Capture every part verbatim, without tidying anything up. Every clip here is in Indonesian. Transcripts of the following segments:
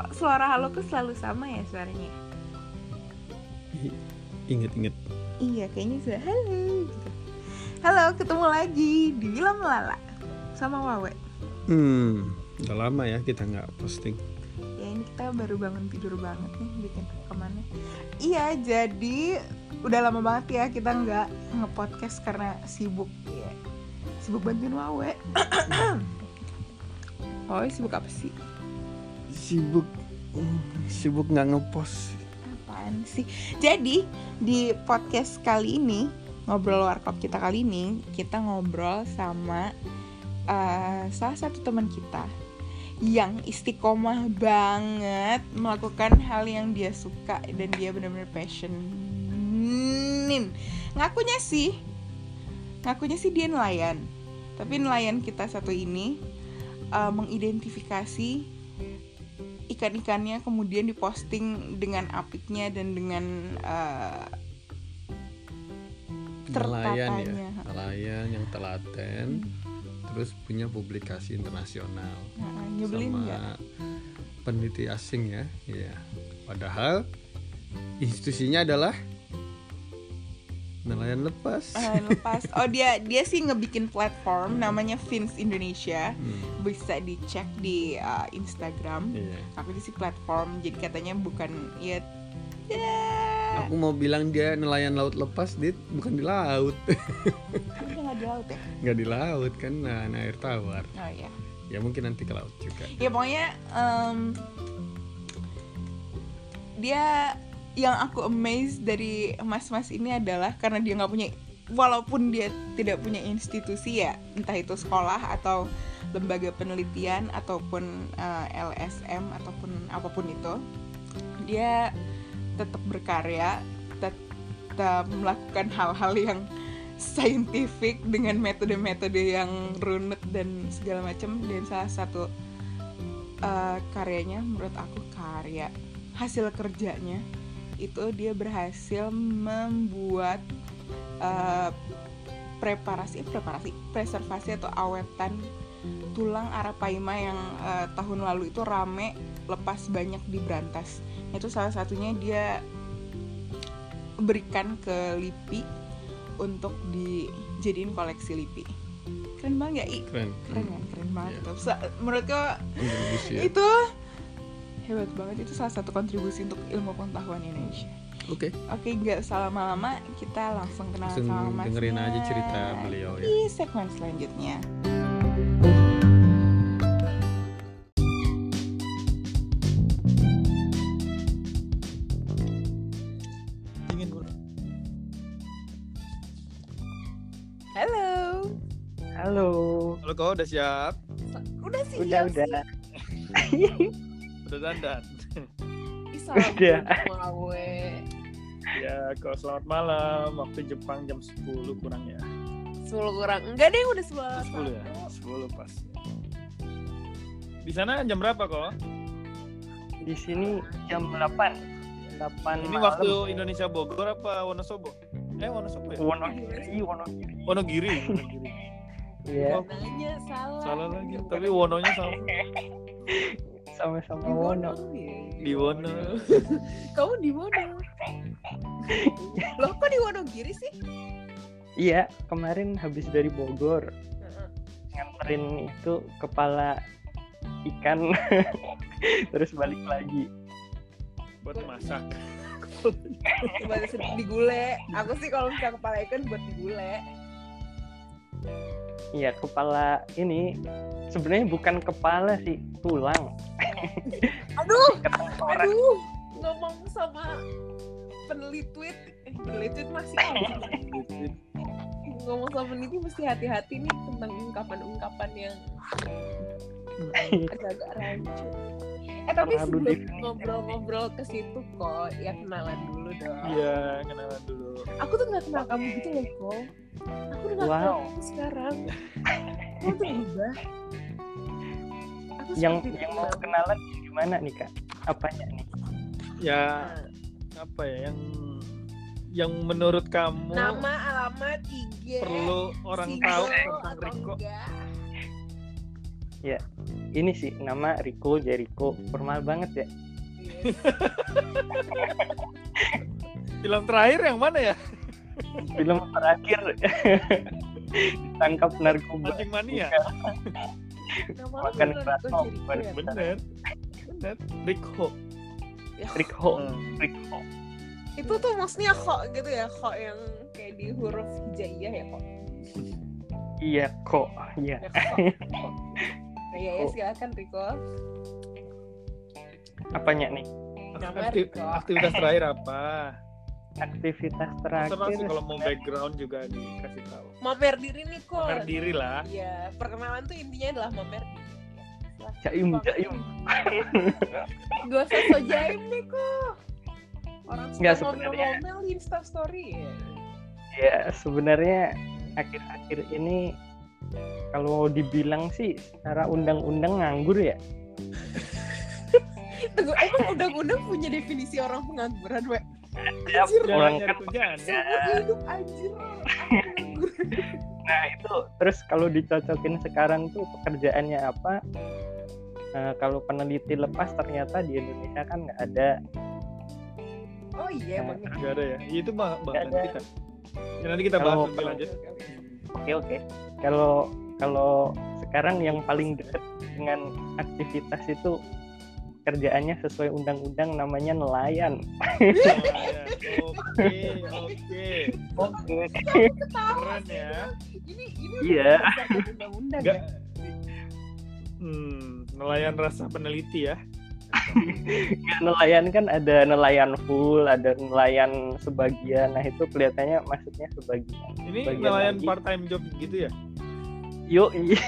Kok suara halo tuh selalu sama ya suaranya? Ingat-ingat. Iya, kayaknya sudah halo gitu. Halo, ketemu lagi di Wila Melala sama Wawe. Hmm, udah lama ya kita nggak posting. Ya ini kita baru bangun tidur banget nih bikin rekamannya. Iya, jadi udah lama banget ya kita nggak nge-podcast karena sibuk ya. Sibuk bantuin Wawe. Wawe sibuk apa sih? Sibuk, sibuk nggak ngepost. Apaan sih? Jadi di podcast kali ini, ngobrol warkop kita kali ini, kita ngobrol sama uh, salah satu teman kita yang istiqomah banget melakukan hal yang dia suka dan dia benar-benar passionin. Ngakunya sih, ngakunya sih dia nelayan. Tapi nelayan kita satu ini uh, mengidentifikasi ikan-ikannya, kemudian diposting dengan apiknya dan dengan uh, Nelayan tertatanya. ya, nelayan yang telaten, hmm. terus punya publikasi internasional Nah, nyebelin sama gak? peneliti asing ya, ya. Padahal institusinya adalah nelayan lepas. Nelayan lepas. Oh dia dia sih ngebikin platform namanya Fins Indonesia, hmm. bisa dicek di uh, Instagram. Iya. Tapi itu sih platform, jadi katanya bukan ya. ya. Aku mau bilang dia nelayan laut lepas, dit bukan di laut. Kan dia nggak di laut ya? Nggak di laut kan, nah, air tawar. Oh iya. Ya mungkin nanti ke laut juga. Ya pokoknya um, dia yang aku amazed dari mas-mas ini adalah karena dia nggak punya, walaupun dia tidak punya institusi ya, entah itu sekolah atau lembaga penelitian ataupun uh, L S M ataupun apapun itu, dia tetap berkarya, tetap melakukan hal-hal yang saintifik dengan metode-metode yang runut dan segala macam. Dan salah satu uh, karyanya, menurut aku karya hasil kerjanya itu dia berhasil membuat uh, preparasi preparasi preservasi atau awetan tulang arapaima yang uh, tahun lalu itu rame lepas banyak di Brantas. Itu salah satunya dia berikan ke L I P I untuk dijadiin koleksi L I P I. Keren banget ya, I? Keren. Keren kan? Keren banget. Yeah. Itu. Menurutku ya. itu hebat banget, itu salah satu kontribusi untuk ilmu pengetahuan Indonesia. Oke. Okay. Oke, okay, nggak salah lama-lama, kita langsung kenal langsung sama masnya. Dengerin aja cerita beliau ya. Di segmen selanjutnya. Dingin bro. Halo. Halo. Halo, kau udah siap? Udah sih. Udah ya, udah. Udah dandan. Udah. Wawe. Ya, kau selamat malam. Waktu Jepang jam sepuluh kurang ya. sepuluh kurang. Enggak deh, udah sepuluh. sepuluh ya? sepuluh pas. Di sana jam berapa kok? Di sini jam delapan. delapan Ini malam. waktu Indonesia Bogor apa Wonosobo? Eh, Wonosobo ya? Wonogiri, Wonogiri. Wonogiri. Wonogiri. Iya, Oh, Nanya salah. salah lagi. Tapi Wononya sama. sama-sama Wono. Di Wono. Kamu di Wono. Loh, kok di Wonogiri sih? Iya, kemarin habis dari Bogor. Nganterin itu kepala ikan terus balik lagi. Buat masak. Buat digule. Aku sih kalau misalnya kepala ikan buat digule. Iya, kepala ini sebenarnya bukan kepala sih, tulang. Aduh, Ketengkorak. aduh, ngomong sama peneliti, eh, peneliti masih ngomong sama peneliti mesti hati-hati nih tentang ungkapan-ungkapan yang agak-agak rancu. Eh tapi Terlalu sebelum definisi. ngobrol-ngobrol ke situ kok, ya kenalan dulu dong. Iya, kenalan dulu. Aku tuh nggak kenal kamu gitu loh kok. Aku udah nggak Wow. kenal kamu sekarang. Kamu tuh berubah. Aku Yang seperti yang mau kenal. kenalan gimana nih Kak? Apanya nih? Ya, apa ya yang yang menurut kamu Nama, alamat, I G, perlu orang single tahu tentang atau Riko? enggak? Ya, ini sih nama Rico Jericho, formal banget ya. Film terakhir yang mana ya? Film terakhir ditangkap narkoba. Anjing Mania. Nama lu Makan beneran keras, Rico Jericho oh, ya? Bener. Bener. Rico. Ya, Rico, Hmm. Rico. itu tuh maksudnya kok gitu ya, kok yang kayak di huruf hijaiyah ya kok. Iya kok, iya. Ya, kok. Nah, ya, ya silakan Rico. Apanya nih? Nama Akti- Rico. aktivitas terakhir apa? Aktivitas Terserah terakhir. sih, kalau mau background juga dikasih tahu. Mamer diri nih kok. Pamer diri lah. Iya, perkenalan tuh intinya adalah mamer diri. Ya, silahkan, Jaim, Kok. jaim. Gak usah so jaim nih kok. Orang Nggak, suka sebenarnya. ngomel-ngomel di Instastory ya. Ya sebenarnya akhir-akhir ini kalau dibilang sih secara undang-undang nganggur ya. Tunggu, emang undang-undang punya definisi orang pengangguran, we? Ya, Anjir, Jangan orang nyari kan. kerjaan. Seumur hidup anjir. Nganggur. Nah itu terus kalau dicocokin sekarang tuh pekerjaannya apa? Nah, kalau peneliti lepas ternyata di Indonesia kan nggak ada. Oh iya, Nah, emang ya. Gak ada ya? Itu mah Nggak bahas ada. kita. Ya, nanti kita bahas Kalau- lebih lanjut. Oke oke. Kalau kalau sekarang yang paling dekat dengan aktivitas itu kerjaannya sesuai undang-undang namanya nelayan. Nelayan. Oke, oke. Oke. Ketawa Keren ya. Ini ini Iya. berdasarkan undang-undang Enggak. ya. Hmm, nelayan rasa peneliti ya. Ya, nelayan kan ada nelayan full, ada nelayan sebagian. Nah itu kelihatannya maksudnya sebagian. Ini Bagian nelayan lagi. part time job gitu ya? Yuk,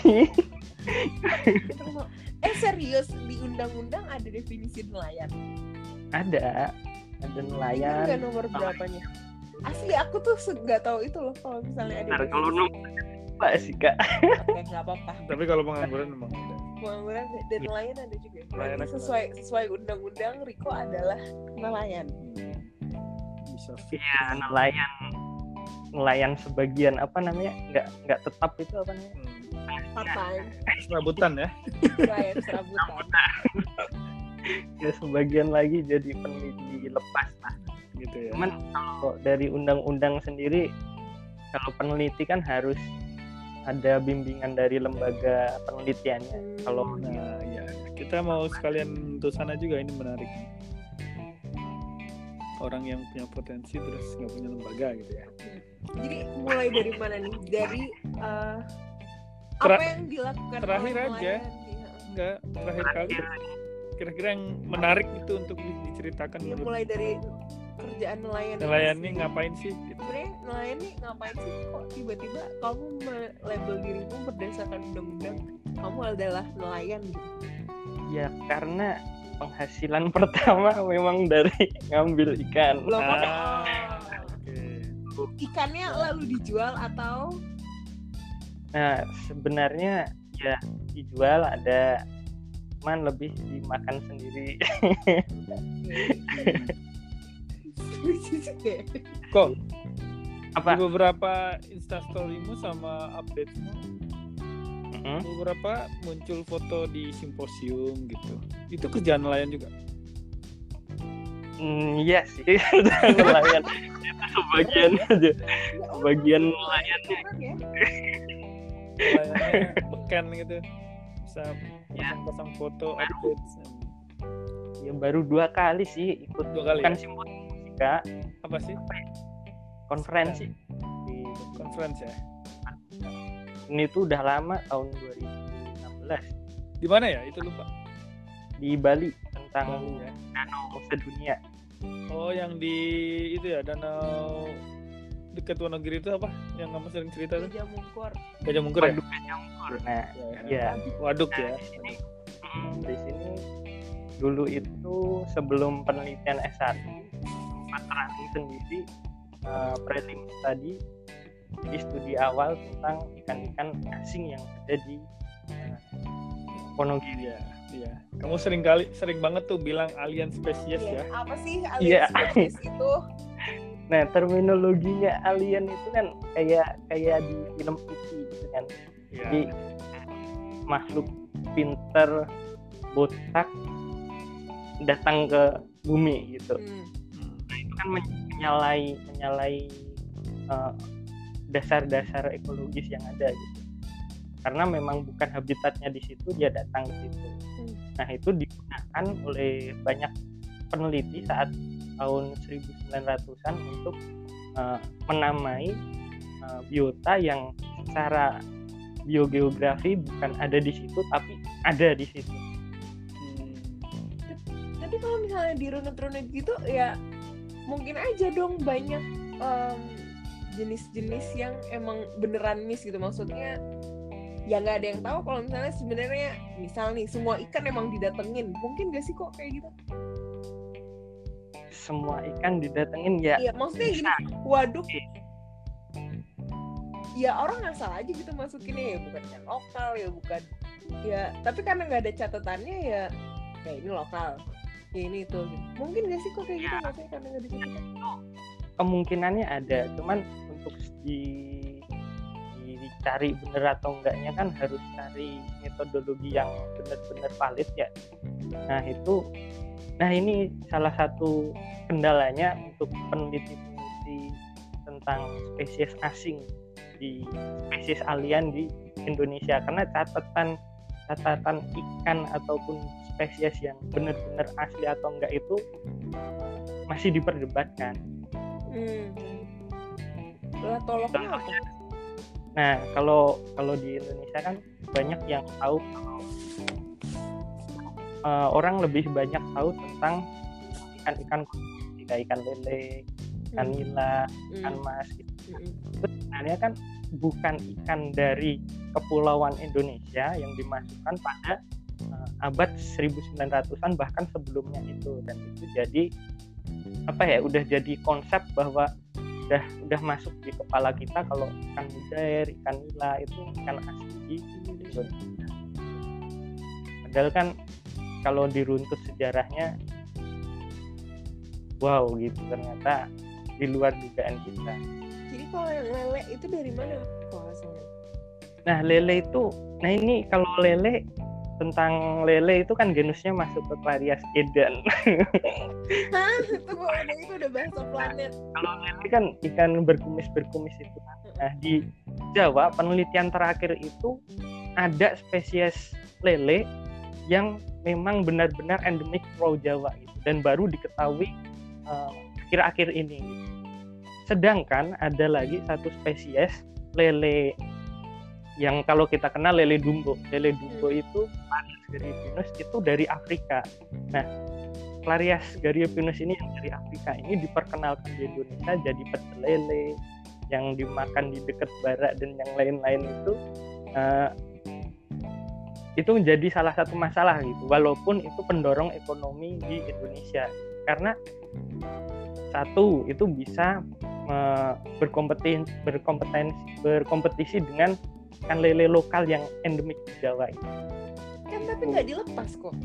Itu mau- Eh serius, di undang-undang ada definisi nelayan. ada, ada Ini nelayan. enggak nomor berapanya? Asli aku tuh se- nggak tahu itu loh kalau misalnya ada. Ntar kalau definisi. nomor apa sih kak? Oke, nggak apa-apa. Tapi kalau pengangguran memang ada. Pengangguran dan nelayan ada juga. Nelayan Berarti ada. sesuai sesuai undang-undang Riko adalah nelayan. Bisa fit. Ya nelayan, nelayan sebagian apa namanya? Nggak nggak tetap itu apa namanya? Hmm. Part time, Serabutan ya. nelayan serabutan. Ya sebagian lagi jadi peneliti lepas lah. Gitu ya. Cuman kalau dari undang-undang sendiri, kalau peneliti kan harus ada bimbingan dari lembaga penelitiannya. Kalau Nah, ya. Kita mau sekalian untuk sana juga, ini menarik. Orang yang punya potensi terus nggak punya lembaga gitu ya. Jadi mulai dari mana nih? Dari eh, Ter- apa yang dilakukan terakhir oleh aja. nelayan? Iya. Enggak, terakhir kali. Kira-kira yang menarik itu untuk di- diceritakan Ya, menurut mulai dari kerjaan nelayan. nelayan ini nih sih. ngapain sih? Gitu. Sebenarnya nelayan nih ngapain sih kok tiba-tiba kamu label dirimu berdasarkan undang-undang kamu adalah nelayan gitu. ya karena penghasilan pertama memang dari ngambil ikan. Loh, kok Ah, oke. ikannya lalu dijual atau Nah sebenarnya ya dijual ada, cuman lebih dimakan sendiri. Kok Apa? di beberapa instastorymu sama updatesmu Hmm? beberapa muncul foto di simposium gitu. Itu kerjaan nelayan juga. Hmm, iya sih. Nelayan itu sebagian aja. Bagian nelayannya. ya? Nelayannya beken gitu. Bisa Ya. pasang-pasang foto updates. Ya baru dua kali sih ikut, Dua kali bukan ya? simposium kak, Apa sih? konferensi. Di, Conference ya? ini tuh udah lama, tahun dua ribu enam belas Di mana ya? Itu lupa. di Bali tentang Bali ya. danau sedunia. Oh, yang di itu ya, danau dekat Wonogiri itu apa? Yang kamu sering cerita tuh? Gajah Mungkur. Gajah Mungkur ya? Waduk Gajah Mungkur. Nah, Ya, ya Waduk Nah, ya. di sini, mm, di sini dulu itu sebelum penelitian S satu sempat running sendiri uh, prelim tadi di studi awal tentang ikan-ikan asing yang ada di uh, Wonogiri. Iya, iya. Kamu sering kali, sering banget tuh bilang alien spesies Iya, ya. apa sih Iya. alien species itu? Nah terminologinya alien itu kan kayak kayak di film T V gitu kan. Iya. Jadi makhluk pinter, botak datang ke bumi gitu. Hmm. Nah, itu kan menyalahi menyalahi uh, dasar-dasar ekologis yang ada gitu. Karena memang bukan habitatnya di situ, dia datang ke situ. Hmm. Nah, itu digunakan oleh banyak peneliti saat tahun seribu sembilan ratusan untuk uh, menamai uh, biota yang secara biogeografi bukan ada di situ tapi ada di situ. Hmm. Tapi kalau misalnya dirunut-runut gitu ya mungkin aja dong banyak em, jenis-jenis yang emang beneran miss gitu, maksudnya ya nggak ada yang tahu kalau misalnya sebenarnya misal nih semua ikan emang didatengin, mungkin gak sih kok kayak gitu? Semua ikan didatengin ya. Iya maksudnya bisa. gini, waduk ya orang ngasal aja gitu masukinnya, ya bukan ikan lokal ya bukan ya, tapi karena nggak ada catatannya ya ya ini lokal ya ini itu gitu. Mungkin gak sih kok kayak gitu, maksudnya karena nggak dicatat? Kemungkinannya ada, cuman untuk di dicari bener atau enggaknya kan harus cari metodologi yang benar-benar valid ya. Nah itu, nah ini salah satu kendalanya untuk peneliti-peneliti tentang spesies asing di spesies alien di Indonesia, karena catatan catatan ikan ataupun spesies yang benar-benar asli atau enggak itu masih diperdebatkan. Hmm. Lah tolongnya apa? Nah, kalau kalau di Indonesia kan banyak yang tahu kalau uh, orang lebih banyak tahu tentang ikan-ikan kayak ikan lele, ikan Hmm. nila, ikan Hmm. mas gitu. Hmm. Itu sebenarnya kan bukan ikan dari kepulauan Indonesia yang dimasukkan pada uh, abad seribu sembilan ratusan bahkan sebelumnya itu, dan itu jadi apa ya, udah jadi konsep bahwa udah udah masuk di kepala kita kalau ikan mujair, ikan nila itu ikan asli di Indonesia. Padahal kan kalau diruntut sejarahnya, wow gitu, ternyata di luar dugaan kita. Jadi kalau yang lele itu dari mana kok asalnya? Nah lele itu, nah ini kalau lele, tentang lele itu kan genusnya masuk ke Clarias Edan. Hah? Tunggu, udah itu udah bahasa planet. Kalau lele kan ikan berkumis-berkumis itu. Nah di Jawa penelitian terakhir itu ada spesies lele yang memang benar-benar endemik Pulau Jawa gitu, dan baru diketahui uh, akhir-akhir ini. Sedangkan ada lagi satu spesies lele yang kalau kita kenal lele dumbo. Lele dumbo itu Clarias gariepinus itu dari Afrika. Nah, Clarias gariepinus ini yang dari Afrika ini diperkenalkan di Indonesia jadi pecel lele yang dimakan di dekat barak dan yang lain-lain itu uh, itu menjadi salah satu masalah gitu. Walaupun itu pendorong ekonomi di Indonesia, karena satu itu bisa uh, berkompetisi berkompetensi berkompetisi dengan ikan lele lokal yang endemik di Jawa itu. Kan tapi nggak dilepas kok.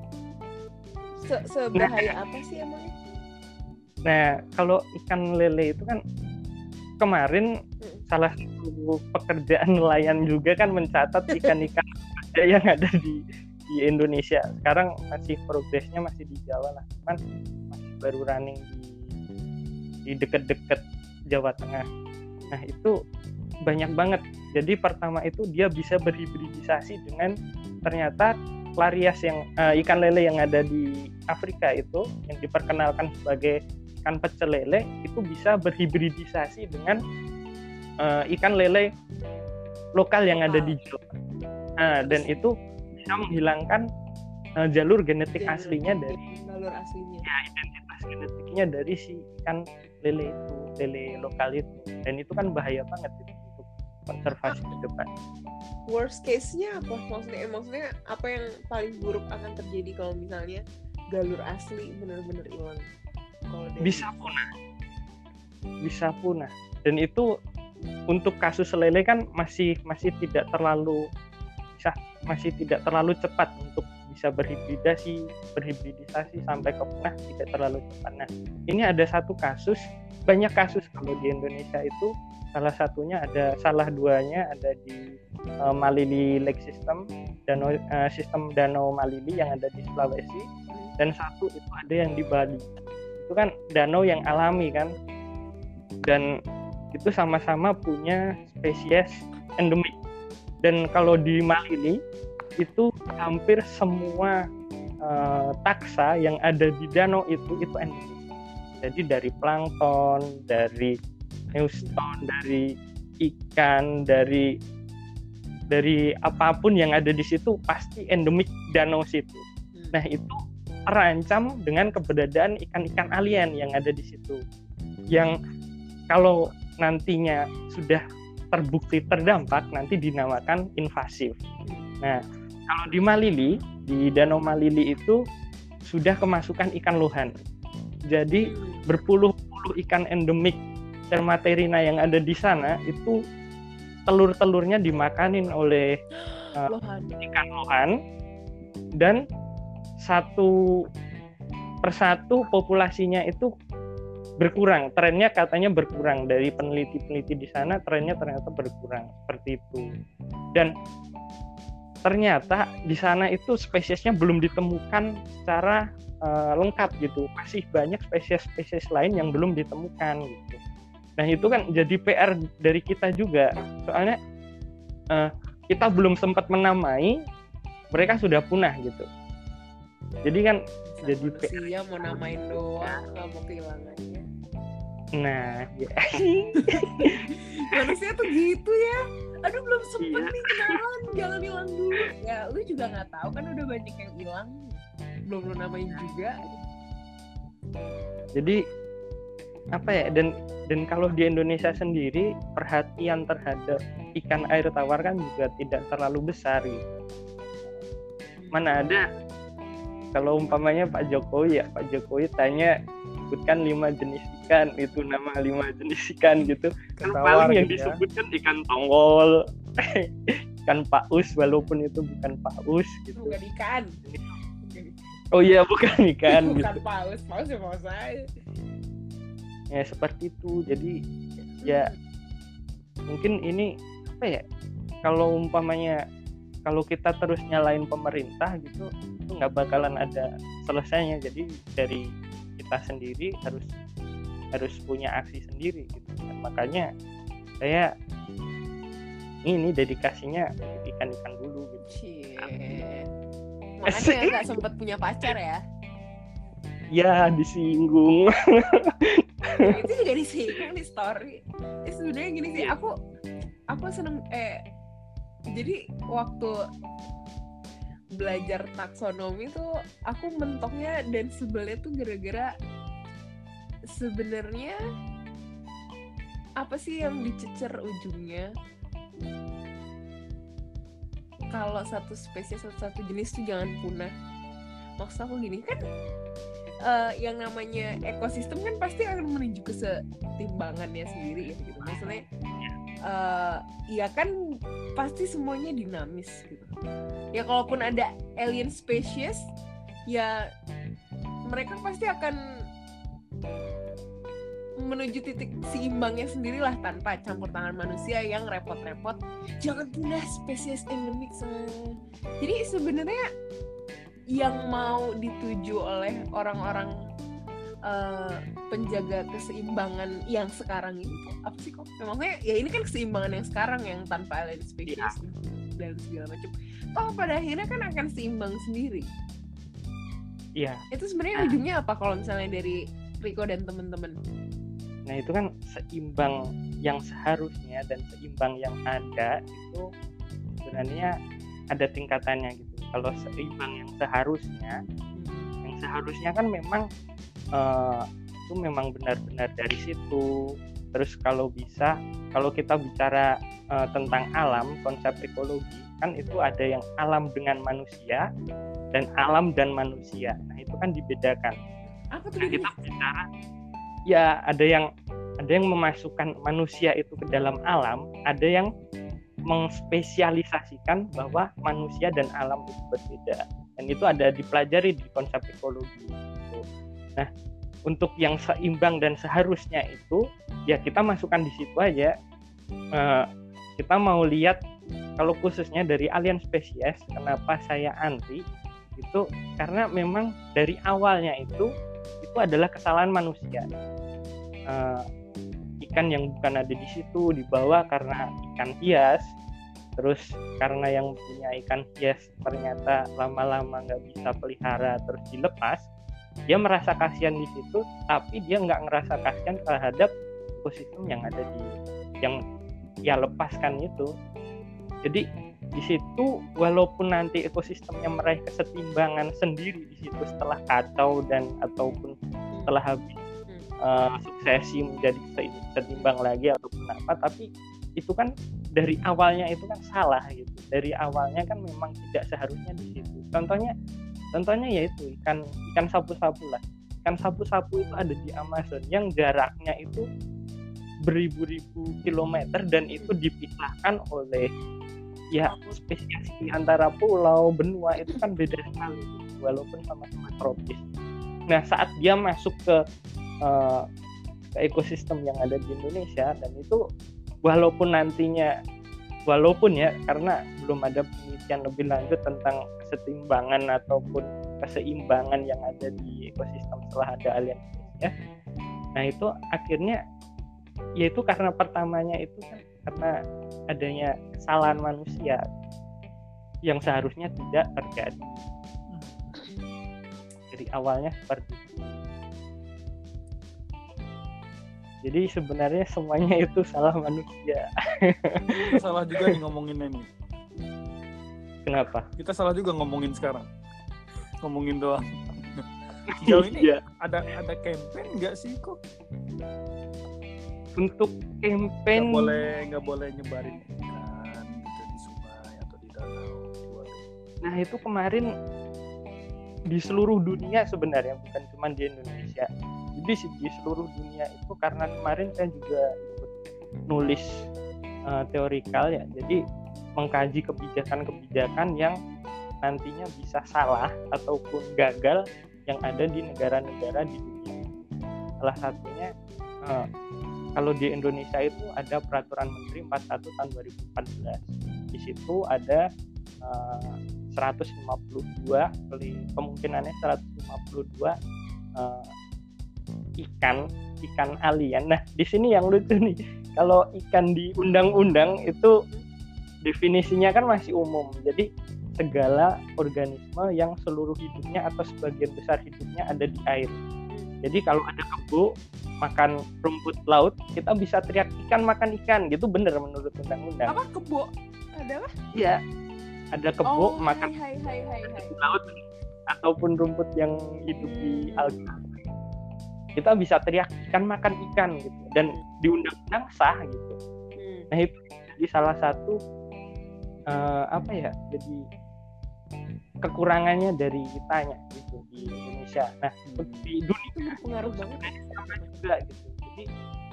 Se- sebahaya apa sih emangnya? Nah, kalau ikan lele itu kan kemarin Hmm. salah satu pekerjaan nelayan juga kan mencatat ikan-ikan yang ada di di Indonesia. Sekarang masih progresnya masih di Jawa lah, cuman masih baru running di di dekat-dekat Jawa Tengah. Nah, itu banyak banget. Jadi pertama itu dia bisa berhibridisasi dengan ternyata Clarias yang uh, ikan lele yang ada di Afrika itu yang diperkenalkan sebagai ikan pecel lele itu bisa berhibridisasi dengan uh, ikan lele lokal yang ada di Jawa. Nah, dan itu bisa menghilangkan uh, jalur genetik Jalur aslinya dari jalur aslinya. ya identitas genetiknya dari si ikan lele itu, lele lokal itu. Dan itu kan bahaya banget itu untuk konservasi ke depan. Worst case-nya apa? Maksudnya maksudnya apa yang paling buruk akan terjadi kalau misalnya galur asli benar-benar hilang? Kalau dari- Bisa punah. Bisa punah. Dan itu untuk kasus lele kan masih masih tidak terlalu bisa masih tidak terlalu cepat untuk bisa berhibridasi berhibridisasi sampai ke punah, tidak terlalu cepat. Nah, ini ada satu kasus, banyak kasus kalau di Indonesia itu Salah satunya ada salah duanya ada di uh, Malili Lake System, danau uh, sistem Danau Malili yang ada di Sulawesi, dan satu itu ada yang di Bali. Itu kan danau yang alami kan, dan itu sama-sama punya spesies endemik. Dan kalau di Malili itu hampir semua uh, taksa yang ada di danau itu itu endemik. Jadi dari plankton, dari euston, dari ikan, dari dari apapun yang ada di situ pasti endemik danau situ. Nah, itu terancam dengan keberadaan ikan-ikan alien yang ada di situ. Yang kalau nantinya sudah terbukti terdampak nanti dinamakan invasif. Nah, kalau di Malili, di Danau Malili itu sudah kemasukan ikan lohan. Jadi berpuluh-puluh ikan endemik Thermaterina yang ada di sana itu telur-telurnya dimakanin oleh uh, Lohan. ikan lohan, dan satu persatu populasinya itu berkurang. Trennya katanya berkurang, dari peneliti-peneliti di sana trennya ternyata berkurang seperti itu. Dan ternyata di sana itu spesiesnya belum ditemukan secara uh, lengkap gitu. Masih banyak spesies-spesies lain yang belum ditemukan gitu. Nah, itu kan jadi P R dari kita juga. Soalnya uh, kita belum sempat menamai, mereka sudah punah gitu. Jadi kan Bisa jadi P R. manusia mau namain doang, nggak mau kehilangannya. Nah, ya. Manusia tuh gitu ya. Aduh, belum sempet Iya. nih kenalan, jangan hilang dulu. Ya, lu juga nggak tahu kan udah banyak yang hilang, belum lu namain juga. Jadi apa ya, dan dan kalau di Indonesia sendiri perhatian terhadap ikan air tawar kan juga tidak terlalu besar gitu. Mana ada kalau umpamanya Pak Jokowi ya Pak Jokowi tanya sebutkan lima jenis ikan, itu nama lima jenis ikan gitu. Kan Tawar paling yang gitu ya. disebutkan ikan tongol, ikan paus walaupun itu bukan paus gitu. Bukan ikan. Oh iya, bukan ikan Bukan gitu. paus, paus ya paus aja. Ya seperti itu. Jadi ya mungkin ini apa ya, kalau umpamanya kalau kita terus nyalain pemerintah gitu itu nggak bakalan ada selesainya. Jadi dari kita sendiri harus harus punya aksi sendiri gitu. Dan makanya saya ini dedikasinya ikan-ikan dulu gitu. Cie. Makanya nggak sempet punya pacar ya. Ya disinggung. Itu juga disinggung di story. Eh, sebenarnya gini sih, aku aku seneng eh jadi waktu belajar taksonomi tuh aku mentoknya dan sebelnya tuh gara-gara sebenarnya apa sih yang dicecer ujungnya, kalau satu spesies atau satu jenis tuh jangan punah. Maksud aku gini kan, uh, yang namanya ekosistem kan pasti akan menuju ke setimbangannya sendiri ya gitu. Maksudnya uh, ya kan pasti semuanya dinamis gitu. Ya kalaupun ada alien species ya mereka pasti akan menuju titik seimbangnya sendirilah tanpa campur tangan manusia yang repot-repot. Jangan punah spesies endemik. Jadi sebenarnya yang mau dituju oleh orang-orang uh, penjaga keseimbangan yang sekarang ini apa sih kok? Memangnya ya ini kan keseimbangan yang sekarang yang tanpa alien species ya. Dan segala macam. Toh pada akhirnya kan akan seimbang sendiri. Iya. Itu sebenarnya ujungnya apa kalau misalnya dari Rico dan teman-teman? Nah itu kan seimbang yang seharusnya dan seimbang yang ada itu sebenarnya ada tingkatannya gitu. Kalau seimbang yang seharusnya, yang seharusnya kan memang uh, itu memang benar-benar dari situ. Terus kalau bisa, kalau kita bicara uh, tentang alam, konsep ekologi kan itu ada yang alam dengan manusia dan alam dan manusia. Nah itu kan dibedakan. Apa tuh? Nah, kita bicara ya ada yang ada yang memasukkan manusia itu ke dalam alam, ada yang mengspesialisasikan bahwa manusia dan alam itu berbeda, dan itu ada dipelajari di konsep ekologi gitu. Nah untuk yang seimbang dan seharusnya itu ya kita masukkan di situ aja, uh, kita mau lihat kalau khususnya dari alien spesies, kenapa saya anti itu karena memang dari awalnya itu itu adalah kesalahan manusia. Uh, ikan yang bukan ada di situ dibawa karena ikan hias, terus karena yang punya ikan hias ternyata lama-lama nggak bisa pelihara terus dilepas, dia merasa kasihan di situ, tapi dia nggak ngerasa kasihan terhadap ekosistem yang ada di yang ya lepaskan itu. Jadi di situ walaupun nanti ekosistemnya meraih kesetimbangan sendiri di situ setelah kacau dan ataupun setelah habis uh, suksesi menjadi setimbang lagi ataupun apa, tapi itu kan dari awalnya itu kan salah gitu. Dari awalnya kan memang tidak seharusnya di situ. Contohnya contohnya yaitu ikan ikan sapu-sapu lah. Ikan sapu-sapu itu ada di Amazon yang jaraknya itu beribu-ribu kilometer dan itu dipisahkan oleh ya spesies di antara pulau, benua itu kan beda sekali walaupun sama-sama tropis. Nah, saat dia masuk ke, uh, ke ekosistem yang ada di Indonesia dan itu walaupun nantinya walaupun ya karena belum ada penelitian lebih lanjut tentang kesetimbangan ataupun keseimbangan yang ada di ekosistem setelah ada alien ya. Nah, itu akhirnya yaitu karena pertamanya itu kan karena adanya kesalahan manusia yang seharusnya tidak terjadi. Dari awalnya seperti itu. Jadi sebenarnya semuanya itu salah manusia. Kita salah juga nih ngomonginnya nih. Kenapa? Kita salah juga ngomongin sekarang. Ngomongin doang. Sejauh ini Iya. ada ada campaign nggak sih kok? Untuk campaign Nggak boleh nggak boleh nyebarin ikan gitu di sungai atau di danau. Nah, itu kemarin di seluruh dunia sebenarnya, bukan cuma di Indonesia. Jadi di seluruh dunia itu karena kemarin saya juga ikut nulis uh, teorikal ya. Jadi mengkaji kebijakan-kebijakan yang nantinya bisa salah ataupun gagal yang ada di negara-negara di dunia. Salah satunya uh, kalau di Indonesia itu ada peraturan Menteri empat puluh satu tahun dua ribu empat belas. Di situ ada uh, seratus lima puluh dua kemungkinannya seratus lima puluh dua uh, ikan ikan alien. Nah, di sini yang lucu nih, kalau ikan di undang-undang itu definisinya kan masih umum. Jadi segala organisme yang seluruh hidupnya atau sebagian besar hidupnya ada di air. Jadi kalau ada kebo makan rumput laut, kita bisa teriak ikan makan ikan, gitu bener menurut undang-undang. Apa kebo? Ada apa? Iya. Ada kebo Oh, makan hai hai hai hai. rumput laut ataupun rumput yang hidup di alga. Kita bisa teriak ikan makan ikan gitu dan di undang-undang sah gitu. Hmm. Nah, itu jadi salah satu uh, apa ya? Jadi kekurangannya dari kitanya gitu di Indonesia. Nah, di dunia Itu berpengaruh banget. sama juga gitu. Jadi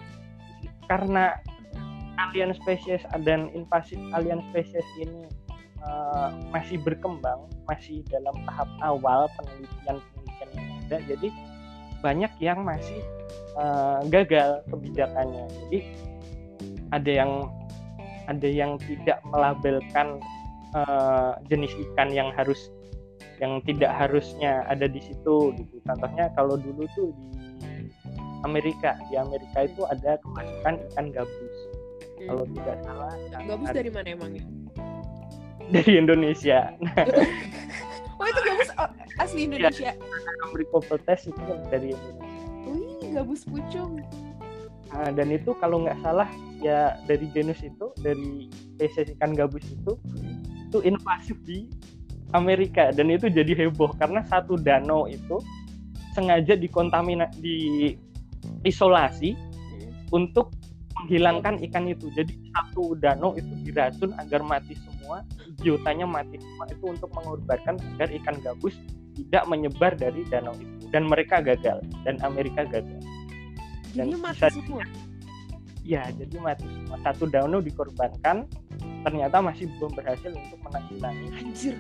karena alien spesies dan invasi alien spesies ini uh, masih berkembang, masih dalam tahap awal penelitian-penelitian yang ada, jadi banyak yang masih uh, gagal kebijakannya. Jadi ada yang ada yang tidak melabelkan uh, jenis ikan yang harus yang tidak harusnya ada di situ gitu. Contohnya kalau dulu tuh di Amerika, di Amerika itu ada kemasukan ikan gabus. Hmm. Kalau tidak salah, Gabus dari mana emangnya? dari Indonesia. Oh, itu gabus asli Indonesia. Ambricopeltes itu kan dari Indonesia. Wih, gabus pucung. Nah, dan itu kalau nggak salah ya dari genus itu, dari spesies ikan gabus itu, itu invasif di Amerika dan itu jadi heboh karena satu danau itu sengaja dikontaminasi, diisolasi Hmm. untuk menghilangkan ikan itu. Jadi satu danau itu diracun agar mati semua, biotanya mati semua, itu untuk mengorbankan agar ikan gabus tidak menyebar dari danau itu. Dan mereka gagal dan Amerika gagal. Dan Jadi mati bisa- semua. Ya, jadi mati semua. Satu danau dikorbankan, ternyata masih belum berhasil untuk menanggulangi Anjir.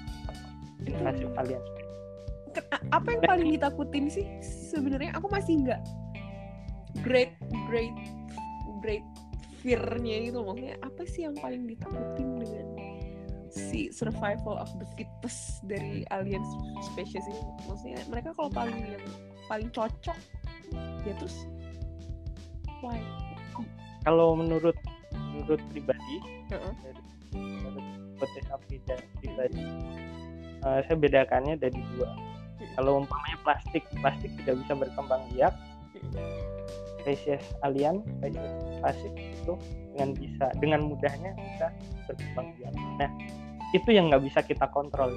invasi alien. Ken- Apa yang paling ditakutin sih? Sebenarnya aku masih nggak great great great fear-nya itu, maksudnya apa sih yang paling ditakutin dengan si survival of the fittest dari alien species ini? Maksudnya mereka kalau paling yang paling cocok ya terus why? Kalau menurut menurut pribadi, Uh-uh. dari menurut hipotesis pribadi, uh, saya bedakannya dari dua. Kalau umpamanya plastik, plastik tidak bisa berkembang biak. Spesies alien, spesies plastik itu dengan bisa dengan mudahnya bisa berkembang biak. Nah, itu yang nggak bisa kita kontrol.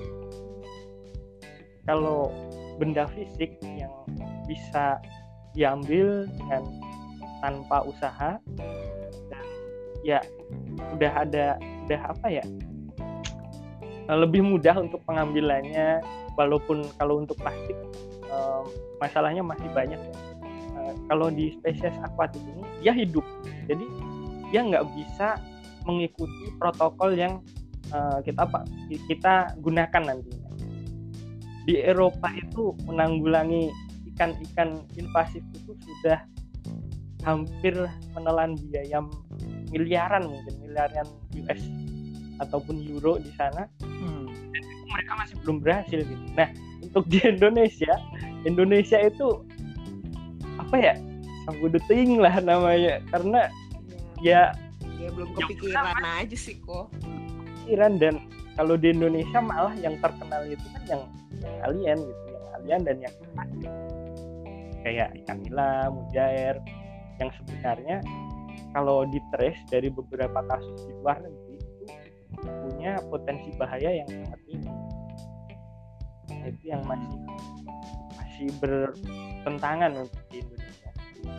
Kalau benda fisik yang bisa diambil dengan tanpa usaha dan ya udah ada udah apa ya lebih mudah untuk pengambilannya, walaupun kalau untuk plastik um, masalahnya masih banyak ya. Uh, kalau di spesies akuatik ini dia hidup, jadi dia nggak bisa mengikuti protokol yang uh, kita apa kita gunakan nantinya. Di Eropa itu menanggulangi ikan-ikan invasif itu sudah hampir menelan biaya miliaran, mungkin miliaran U S ataupun euro di sana. Hmm. Dan itu mereka masih belum berhasil gitu. Nah, untuk di Indonesia, Indonesia itu apa ya? Sambudeting lah namanya, karena ya ya, ya belum kepikiran ya, aja sih kok. Kepikiran, dan kalau di Indonesia malah yang terkenal itu kan yang, yang alien gitu, yang alien dan yang kayak ikan nila, mujair, yang sebenarnya kalau di-trace dari beberapa kasus di luar negeri itu punya potensi bahaya yang sangat tinggi. Nah, itu yang masih masih bertentangan untuk di Indonesia.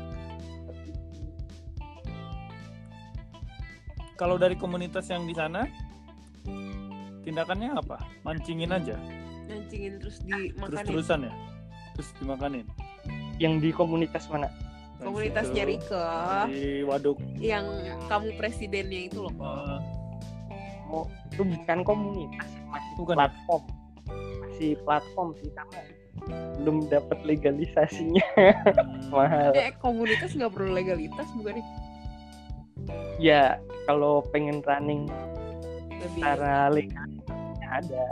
Kalau dari komunitas yang di sana, tindakannya apa? Mancingin aja? Mancingin terus dimakanin? Terus-terusan ya? Terus dimakanin? Yang di komunitas mana? Komunitasnya Rika di waduk yang kamu presidennya itu loh. Uh, oh, itu bukan komunitas, masih bukan. platform masih platform sih, karena belum dapat legalisasinya. hmm. Mahal. Eh komunitas nggak perlu legalitas bukan nih? Ya kalau pengen running Lebih secara legal ada.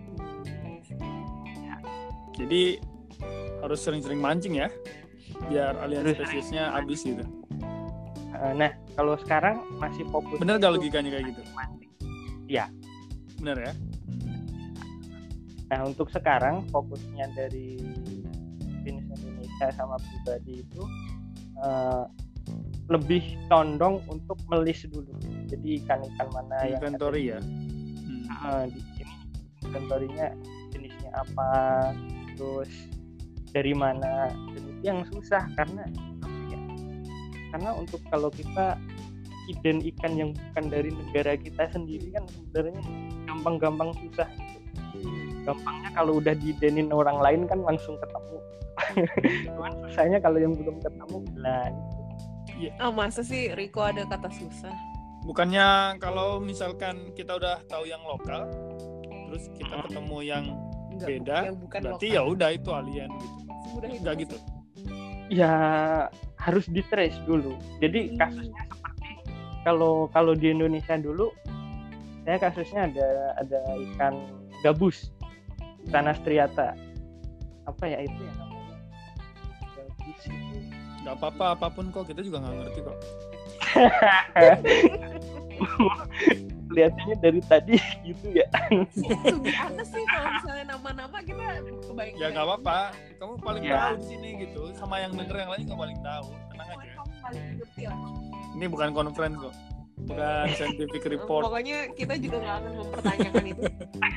Ya. Jadi harus sering-sering mancing ya, biar alien Terus spesiesnya habis gitu. Nah, kalau sekarang masih fokus. Bener gak logikanya kayak gitu? Iya. Bener ya? Nah, untuk sekarang fokusnya dari Finish Indonesia sama pribadi itu uh, lebih condong untuk melis dulu. Jadi ikan-ikan mana yang inventory ya? Hmm. Uh, di sini inventory-nya jenisnya apa, terus dari mana, dan itu yang susah karena ya, karena untuk kalau kita iden ikan yang bukan dari negara kita sendiri kan sebenarnya gampang-gampang susah gitu. Gampangnya kalau udah diidenin orang lain kan langsung ketemu. Cuman susahnya kalau yang belum ketemu lah gitu. Ya. Oh, masa sih Riko ada kata susah? Bukannya kalau misalkan kita udah tahu yang lokal, terus kita hmm. ketemu yang Enggak, beda, yang berarti ya udah itu alien gitu. Enggak gitu. Ya harus di-trace dulu. Jadi kasusnya seperti kalau kalau di Indonesia dulu, saya kasusnya ada ada ikan gabus, Thanas striata. Apa ya itu ya namanya? Gabus itu. Gak apa-apa, apapun kok, kita juga gak ngerti kok. Kelihatannya dari tadi gitu ya. Lebih aneh sih kalau misalnya nama-nama kita kebayang. Ya gak apa-apa, kamu paling ya. tahu di sini gitu. Sama yang denger yang lain gak paling tahu, tenang aja. Kamu paling ngerti lah. Ini bukan conference kok, bukan scientific report. Pokoknya kita juga gak akan mempertanyakan itu.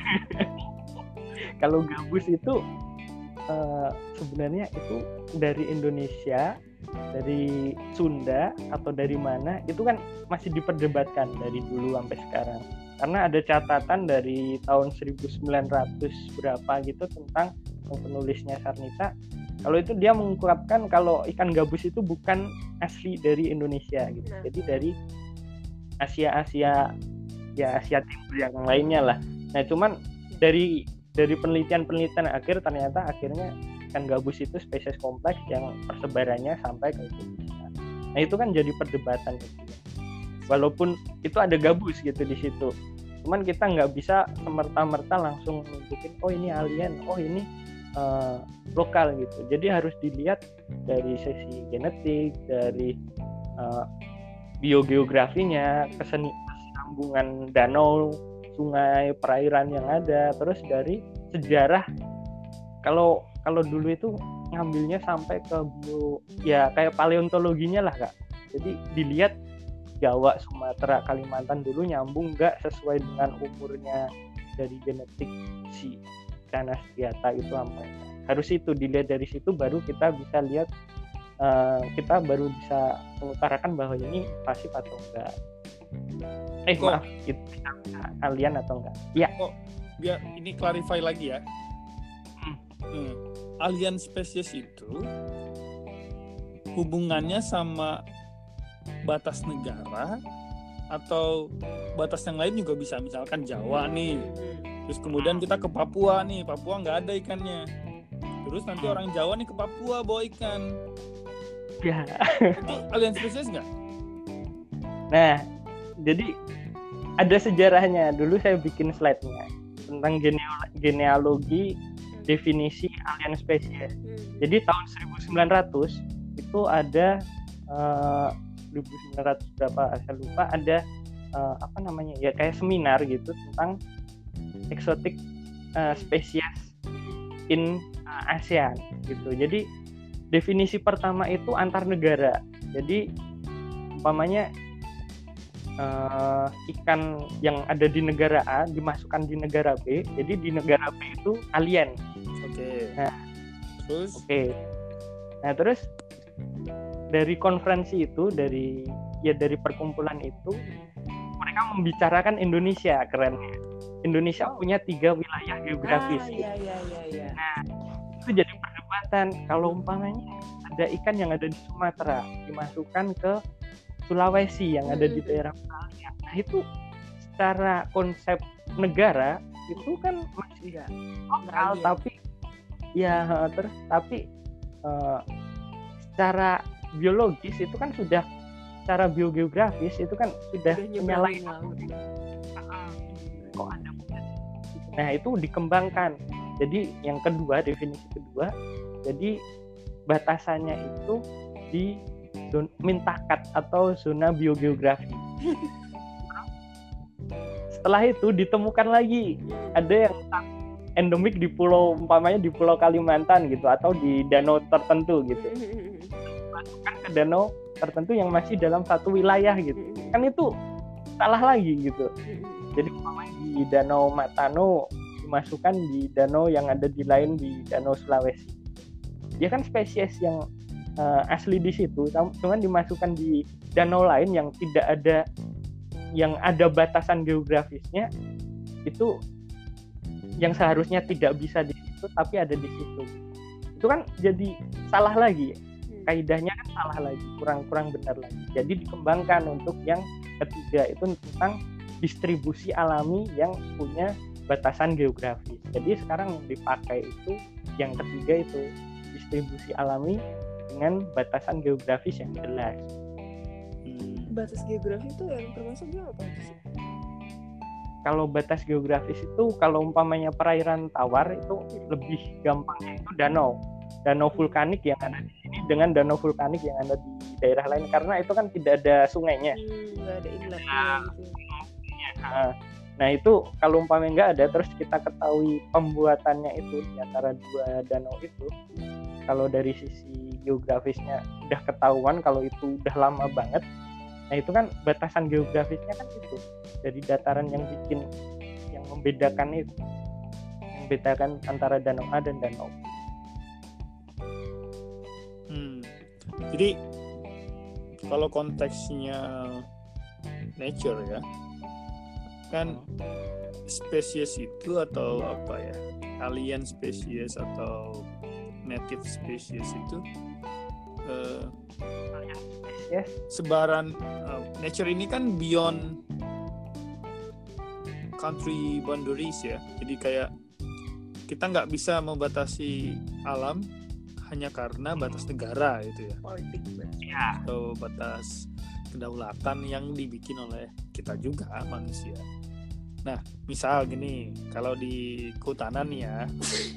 Kalau gabus itu uh, sebenarnya itu dari Indonesia, dari Sunda atau dari mana, itu kan masih diperdebatkan dari dulu sampai sekarang. Karena ada catatan dari tahun seribu sembilan ratus berapa gitu tentang penulisnya Sarnita, kalau itu dia mengungkapkan kalau ikan gabus itu bukan asli dari Indonesia gitu. Nah. Jadi dari Asia-Asia ya Asia Timur yang lainnya lah. Nah, cuman dari dari penelitian-penelitian akhir ternyata akhirnya ikan gabus itu spesies kompleks yang persebarannya sampai ke Indonesia. Nah, itu kan jadi perdebatan gitu. walaupun itu ada gabus gitu di situ. Cuman kita nggak bisa semerta-merta langsung nunjukin oh ini alien, oh ini uh, lokal gitu. Jadi harus dilihat dari sisi genetik, dari uh, biogeografinya, keseni kesinambungan danau, sungai, perairan yang ada, terus dari sejarah. Kalau kalau dulu itu ngambilnya sampai ke bio, ya kayak paleontologinya lah Kak. Jadi dilihat Jawa, Sumatera, Kalimantan dulu nyambung nggak sesuai dengan umurnya dari genetik si Canas striata itu sampai. Harus itu dilihat dari situ baru kita bisa lihat, uh, kita baru bisa mengutarakan bahwa ini pasif atau enggak. Eh Kok? maaf, itu alien atau enggak? Iya. Kok biar ini clarify lagi ya. Hmm. Alien spesies itu hubungannya sama batas negara atau batas yang lain juga bisa, misalkan Jawa nih, terus kemudian kita ke Papua nih, Papua nggak ada ikannya, terus nanti orang Jawa nih ke Papua bawa ikan, Ya. itu alien spesies nggak? Nah, jadi ada sejarahnya. Dulu saya bikin slide-nya tentang geneo- genealogi definisi alien spesies. Jadi tahun seribu sembilan ratus itu ada uh, seribu sembilan ratus berapa saya lupa, ada uh, apa namanya ya kayak seminar gitu tentang exotic uh, species in uh, ASEAN gitu. Jadi definisi pertama itu antar negara. Jadi umpamanya uh, ikan yang ada di negara A dimasukkan di negara B, jadi di negara B itu alien. Oke. Nah, terus oke. Okay. Nah, terus dari konferensi itu, dari ya dari perkumpulan itu, mereka membicarakan Indonesia, kerennya. Indonesia punya tiga wilayah geografis. Ah, iya, iya, iya, iya. Nah, itu jadi perdebatan. Kalau umpamanya ada ikan yang ada di Sumatera dimasukkan ke Sulawesi yang ada di daerah Australia. Nah, itu secara konsep negara itu kan masih Enggak. lokal, Enggak, tapi ya terus tapi uh, secara biologis itu kan sudah, secara biogeografis itu kan sudah menyalahi laut. kok ada. Nah, itu dikembangkan. Jadi yang kedua, definisi kedua, jadi batasannya itu di zona mintakat atau zona biogeografi. Setelah itu ditemukan lagi ada yang endemik di pulau, umpamanya di Pulau Kalimantan gitu, atau di danau tertentu gitu. Masukkan ke danau tertentu yang masih dalam satu wilayah gitu. Kan itu salah lagi gitu. Jadi umpamanya di Danau Matano dimasukkan di danau yang ada di lain di Danau Sulawesi. Dia kan spesies yang uh, asli di situ, cuman dimasukkan di danau lain yang tidak ada, yang ada batasan geografisnya, itu yang seharusnya tidak bisa di situ tapi ada di situ. Itu kan jadi salah lagi. Kaidahnya kan salah lagi, kurang-kurang benar lagi. Jadi dikembangkan untuk yang ketiga itu tentang distribusi alami yang punya batasan geografis. Jadi sekarang yang dipakai itu yang ketiga itu distribusi alami dengan batasan geografis yang jelas. hmm. Batas geografi itu yang termasuk dia apa sih? Kalau batas geografis itu, kalau umpamanya perairan tawar itu lebih gampangnya itu danau. Danau vulkanik yang ada di sini dengan danau vulkanik yang ada di daerah lain, karena itu kan tidak ada sungainya. Hmm, nggak ada inletnya Nah, gitu. Nah, nah itu kalau umpamanya nggak ada, terus kita ketahui pembuatannya itu di antara dua danau itu, kalau dari sisi geografisnya udah ketahuan kalau itu udah lama banget. Nah itu kan batasan geografisnya kan itu dari dataran yang bikin, yang membedakan itu, membedakan antara danau A dan danau B. Hmm. Jadi kalau konteksnya nature ya, kan spesies itu atau apa ya, alien spesies atau native species itu uh, Yes. sebaran uh, nature ini kan beyond country boundaries ya. Jadi kayak kita nggak bisa membatasi alam hanya karena batas negara itu ya, Politik. Ya. atau batas kedaulatan yang dibikin oleh kita juga manusia. Nah, misal gini, kalau di kehutanan ya,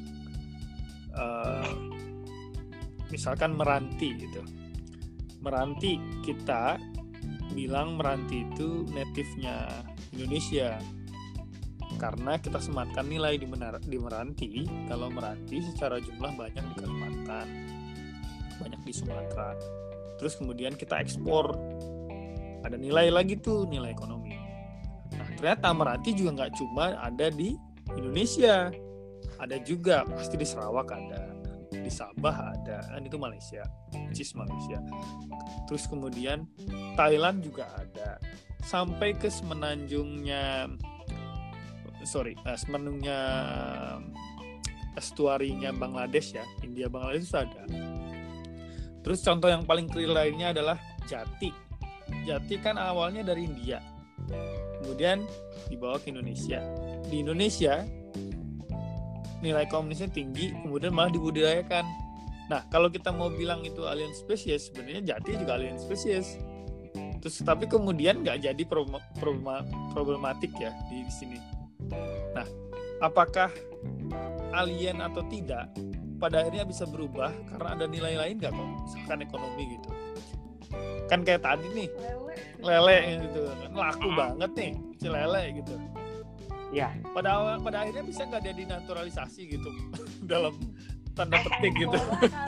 uh, misalkan Meranti gitu. Meranti, kita bilang Meranti itu native-nya Indonesia. Karena kita sematkan nilai di, menar- di Meranti, kalau Meranti secara jumlah banyak di Kalimantan, banyak di Sumatera. Terus kemudian kita ekspor, ada nilai lagi tuh, nilai ekonomi. Nah, ternyata Meranti juga nggak cuma ada di Indonesia, ada juga pasti di Sarawak ada, di Sabah ada, kan itu Malaysia, which is Malaysia. Terus kemudian Thailand juga ada, sampai ke semenanjungnya, sorry, uh, semenanjungnya estuarinya Bangladesh ya, India Bangladesh itu ada. Terus contoh yang paling clear lainnya adalah Jati. Jati kan awalnya dari India, kemudian dibawa ke Indonesia. Di Indonesia nilai komunisnya tinggi, kemudian malah dibudidayakan. Nah, kalau kita mau bilang itu alien species, sebenarnya Jati juga alien species. Terus tapi kemudian nggak jadi problem, problematik ya di, di sini. Nah, apakah alien atau tidak? Pada akhirnya bisa berubah karena ada nilai lain nggak kok? Misalkan ekonomi gitu. Kan kayak tadi nih, lele gitu kan laku banget nih, si lele gitu. Ya. Pada awal, pada akhirnya bisa nggak dia dinaturalisasi gitu dalam tanda petik gitu.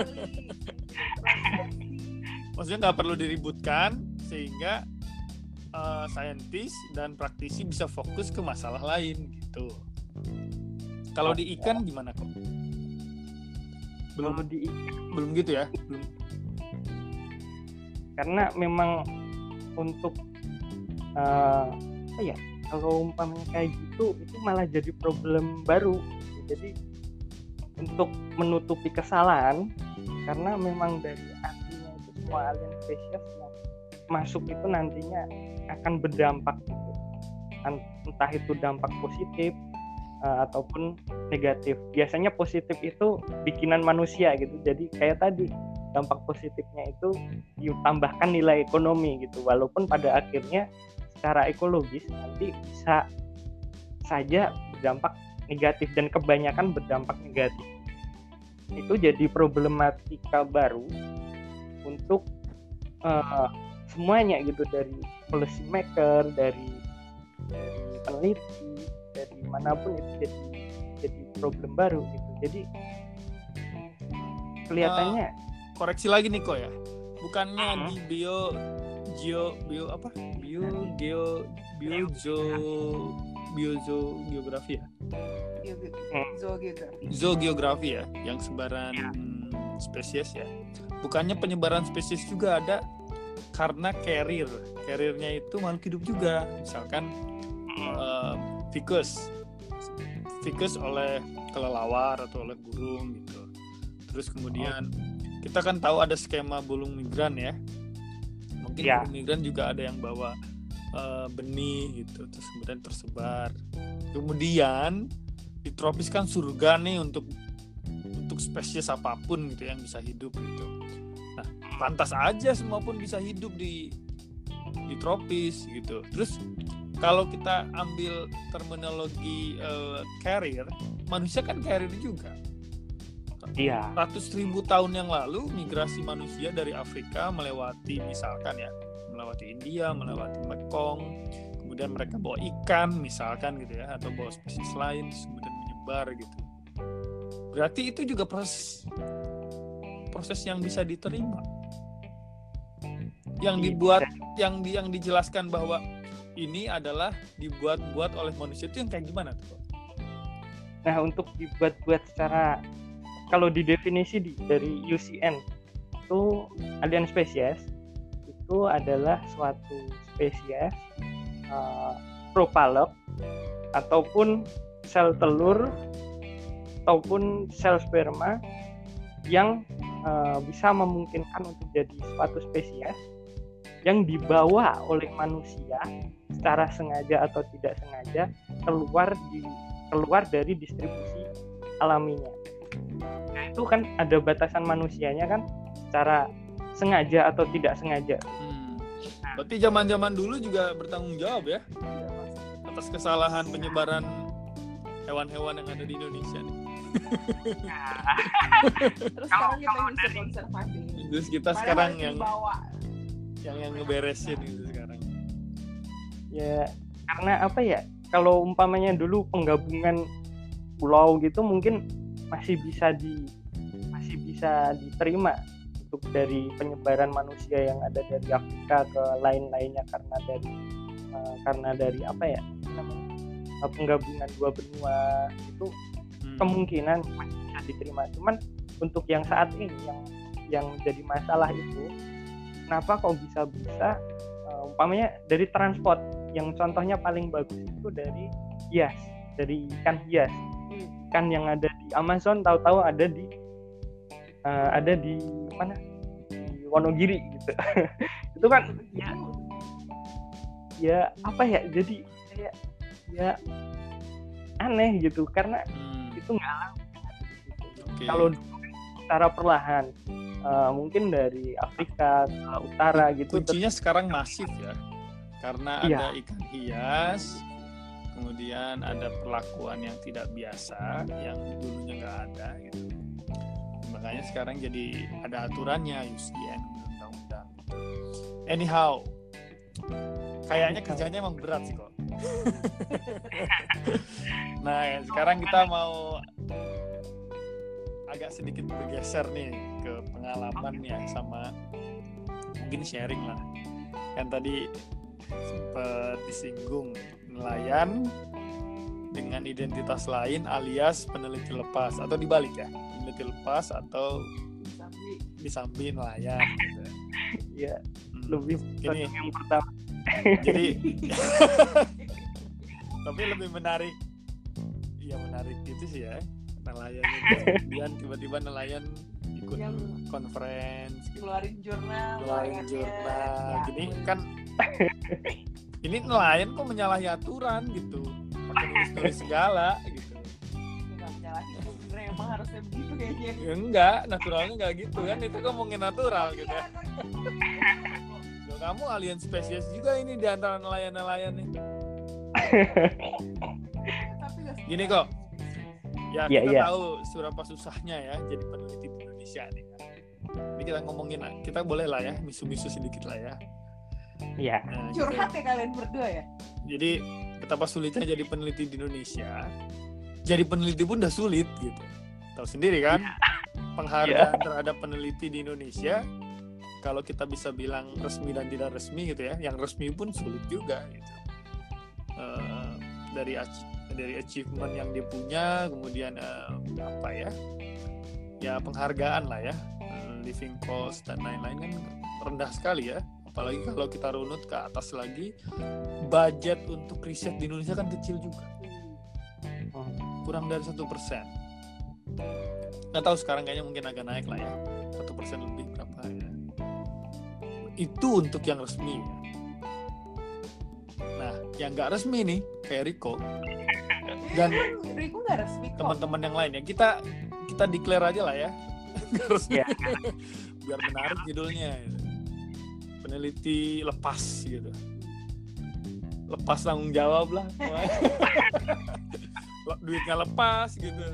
Maksudnya nggak perlu diributkan sehingga uh, saintis dan praktisi bisa fokus ke masalah lain gitu. Kalau di ikan gimana kok? Belum Kalau di belum gitu ya? Belum. Karena memang untuk uh, apa ya? Kalau umpamanya kayak gitu, itu malah jadi problem baru. Jadi untuk menutupi kesalahan, karena memang dari aslinya itu semua alien spesies yang masuk itu nantinya akan berdampak gitu. Entah itu dampak positif uh, ataupun negatif. Biasanya positif itu bikinan manusia gitu. Jadi kayak tadi, dampak positifnya itu ditambahkan nilai ekonomi gitu. Walaupun pada akhirnya secara ekologis nanti bisa saja berdampak negatif dan kebanyakan berdampak negatif. Itu jadi problematika baru untuk uh, semuanya gitu, dari policy maker, dari dari peneliti, dari manapun itu jadi jadi problem baru gitu. Jadi kelihatannya uh, koreksi lagi nih kok ya. Bukannya uh-huh. di bio Geo, bio apa? Bio, geo, bio, zo, bio, zo, geografi ya? Zoogeografi. Zoogeografi ya, yang sebaran ya. Spesies ya. Bukannya penyebaran spesies juga ada karena carrier. Carriernya itu makhluk hidup juga. Misalkan uh, ficus. Ficus oleh kelelawar atau oleh burung gitu. Terus kemudian kita kan tahu ada skema burung migran ya. Mungkin ya. Burung migran juga ada yang bawa uh, benih gitu, terus kemudian tersebar. Kemudian di tropis kan surga nih untuk untuk spesies apapun gitu yang bisa hidup gitu. Nah, pantas aja semua pun bisa hidup di di tropis gitu. Terus kalau kita ambil terminologi uh, carrier, manusia kan carrier juga. Iya. Ratus ribu tahun yang lalu migrasi manusia dari Afrika melewati misalkan ya, melewati India, melewati Mekong, kemudian mereka bawa ikan misalkan gitu ya, atau bawa spesies lain, kemudian menyebar gitu. Berarti itu juga proses proses yang bisa diterima, yang dibuat, yang yang dijelaskan bahwa ini adalah dibuat-buat oleh manusia, itu yang kayak gimana tuh? Nah, untuk dibuat-buat secara, kalau didefinisi di, dari U C N itu alien species itu adalah suatu spesies uh, propalok ataupun sel telur ataupun sel sperma yang uh, bisa memungkinkan untuk jadi suatu spesies yang dibawa oleh manusia secara sengaja atau tidak sengaja keluar di keluar dari distribusi alaminya. Nah, itu kan ada batasan manusianya kan, secara sengaja atau tidak sengaja. Hmm. Nah, Berarti zaman-zaman dulu juga bertanggung jawab ya atas kesalahan penyebaran hewan-hewan yang ada di Indonesia nih. Terus Kalau- sekarang kita kalau yang bisa dari- konservasi. Terus kita Padahal sekarang harus yang dibawa. yang yang ngeberesin gitu sekarang. Ya karena apa ya, kalau umpamanya dulu penggabungan pulau gitu mungkin masih bisa di masih bisa diterima untuk dari penyebaran manusia yang ada dari Afrika ke lain-lainnya karena dari uh, karena dari apa ya namanya uh, penggabungan dua benua itu Hmm. kemungkinan masih bisa diterima. Cuman untuk yang saat ini yang yang jadi masalah itu kenapa kok bisa-bisa uh, umpamanya dari transport yang contohnya paling bagus itu dari hias, dari ikan hias, ikan yang ada di Amazon tahu-tahu ada di uh, ada di mana di Wonogiri gitu. Itu kan ya, ya apa ya jadi kayak ya aneh gitu karena Hmm. itu nggak alami. Oke. Kalau dulu secara perlahan uh, mungkin dari Afrika ke utara gitu Kuncinya sekarang masif ya, karena Iya. ada ikan hias, kemudian ada perlakuan yang tidak biasa yang dulunya nggak ada gitu. Makanya sekarang jadi ada aturannya U C N, undang-undang. Anyhow, kayaknya kerjanya emang berat sih kok. Nah sekarang kita mau agak sedikit bergeser nih ke pengalaman ya, sama mungkin sharing lah. Kan tadi sempat disinggung nelayan dengan identitas lain alias peneliti lepas, atau dibalik ya, peneliti lepas atau Tapi disambi nelayan gitu. ya Hmm. lebih Gini. yang pertama. Jadi tapi lebih menarik, iya menarik itu sih ya, nelayan itu. Kemudian tiba-tiba nelayan ikut Yang conference gitu. keluarin jurnal, Keluarin layarnya. jurnal Ya, gini ampun. kan. Ini nelayan kok menyalahi aturan gitu, pakai nulis-nulis segala gitu. Nggak menyalahin, sebenarnya emang harusnya begitu kayaknya. Ya enggak, naturalnya enggak gitu kan, itu ngomongin natural gitu ya. Loh, kamu alien spesies juga ini di antara nelayan-nelayan nih. Tapi nggak Gini semua. kok, ya Iya, kita iya. tahu seberapa susahnya ya jadi peneliti di Indonesia nih kan. Ini kita ngomongin, kita boleh lah ya misu-misu sedikit lah ya. Iya. Nah, gitu. Curhat ya kalian berdua ya? Jadi betapa sulitnya jadi peneliti di Indonesia. Jadi peneliti pun udah sulit gitu. Tahu sendiri kan? Penghargaan terhadap peneliti di Indonesia, kalau kita bisa bilang resmi dan tidak resmi gitu ya, yang resmi pun sulit juga gitu. Eh, dari ach- dari achievement yang dia punya, kemudian eh, apa ya? Ya penghargaan lah ya, eh, living cost dan lain-lain kan rendah sekali ya. Apalagi kalau kita runut ke atas lagi, budget untuk riset di Indonesia kan kecil juga, kurang dari satu persen. Nggak tahu sekarang kayaknya mungkin agak naik lah ya, satu persen lebih berapa ya. Itu untuk yang resmi ya. Nah, yang nggak resmi nih kayak Riko dan Riku nggak resmi kok. teman-teman yang lain ya, kita kita declare aja lah ya, nggak resmi, Iya. biar menarik judulnya gitu. Peneliti lepas gitu, lepas tanggung jawab lah. Duitnya lepas gitu.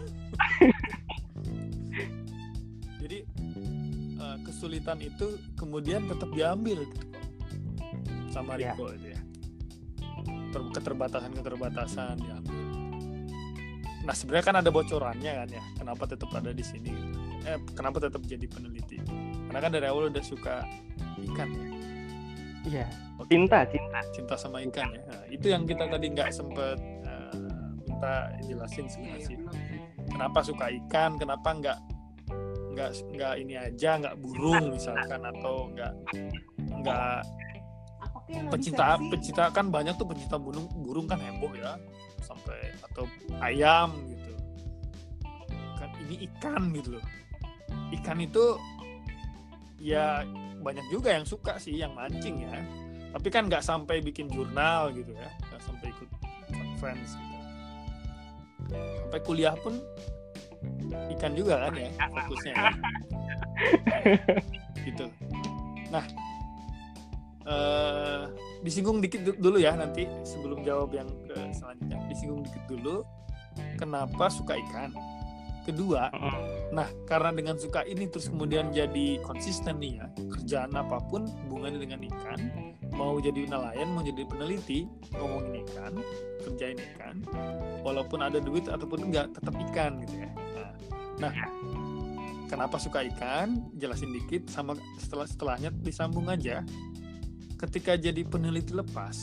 Jadi uh, kesulitan itu kemudian tetap diambil gitu kok sama Ya. Riko itu ya. Ter- keterbatasan-keterbatasan diambil. Nah sebenarnya kan ada bocorannya kan ya, kenapa tetap ada di sini gitu. Eh kenapa tetap jadi peneliti? Karena kan dari awal udah suka ikan ya. Iya. Oke. Cinta, cinta. Cinta sama ikan ya. Nah, itu yang kita tadi nggak sempet uh, minta jelasin sebenarnya sih. Kenapa suka ikan? Kenapa nggak nggak nggak ini aja, nggak burung misalkan, atau nggak nggak Apa sih yang mau pecinta diseleksi? pecinta kan banyak tuh pecinta burung burung kan heboh ya, sampai atau ayam gitu kan, ini ikan gitu loh. Ikan itu ya banyak juga yang suka sih, yang mancing ya, tapi kan nggak sampai bikin jurnal gitu ya, nggak sampai ikut conference gitu. Sampai kuliah pun ikan juga kan ya fokusnya ya. Gitu. Nah eh, disinggung dikit du- dulu ya nanti sebelum jawab yang ke selanjutnya. Disinggung dikit dulu kenapa suka ikan. Kedua, nah karena dengan suka ini terus kemudian jadi konsisten nih ya, kerjaan apapun hubungannya dengan ikan, mau jadi nelayan, mau jadi peneliti, ngomongin ikan, kerjain ikan, walaupun ada duit ataupun enggak, tetap ikan gitu ya. Nah, nah kenapa suka ikan? Jelasin dikit, sama setelah setelahnya disambung aja. Ketika jadi peneliti lepas,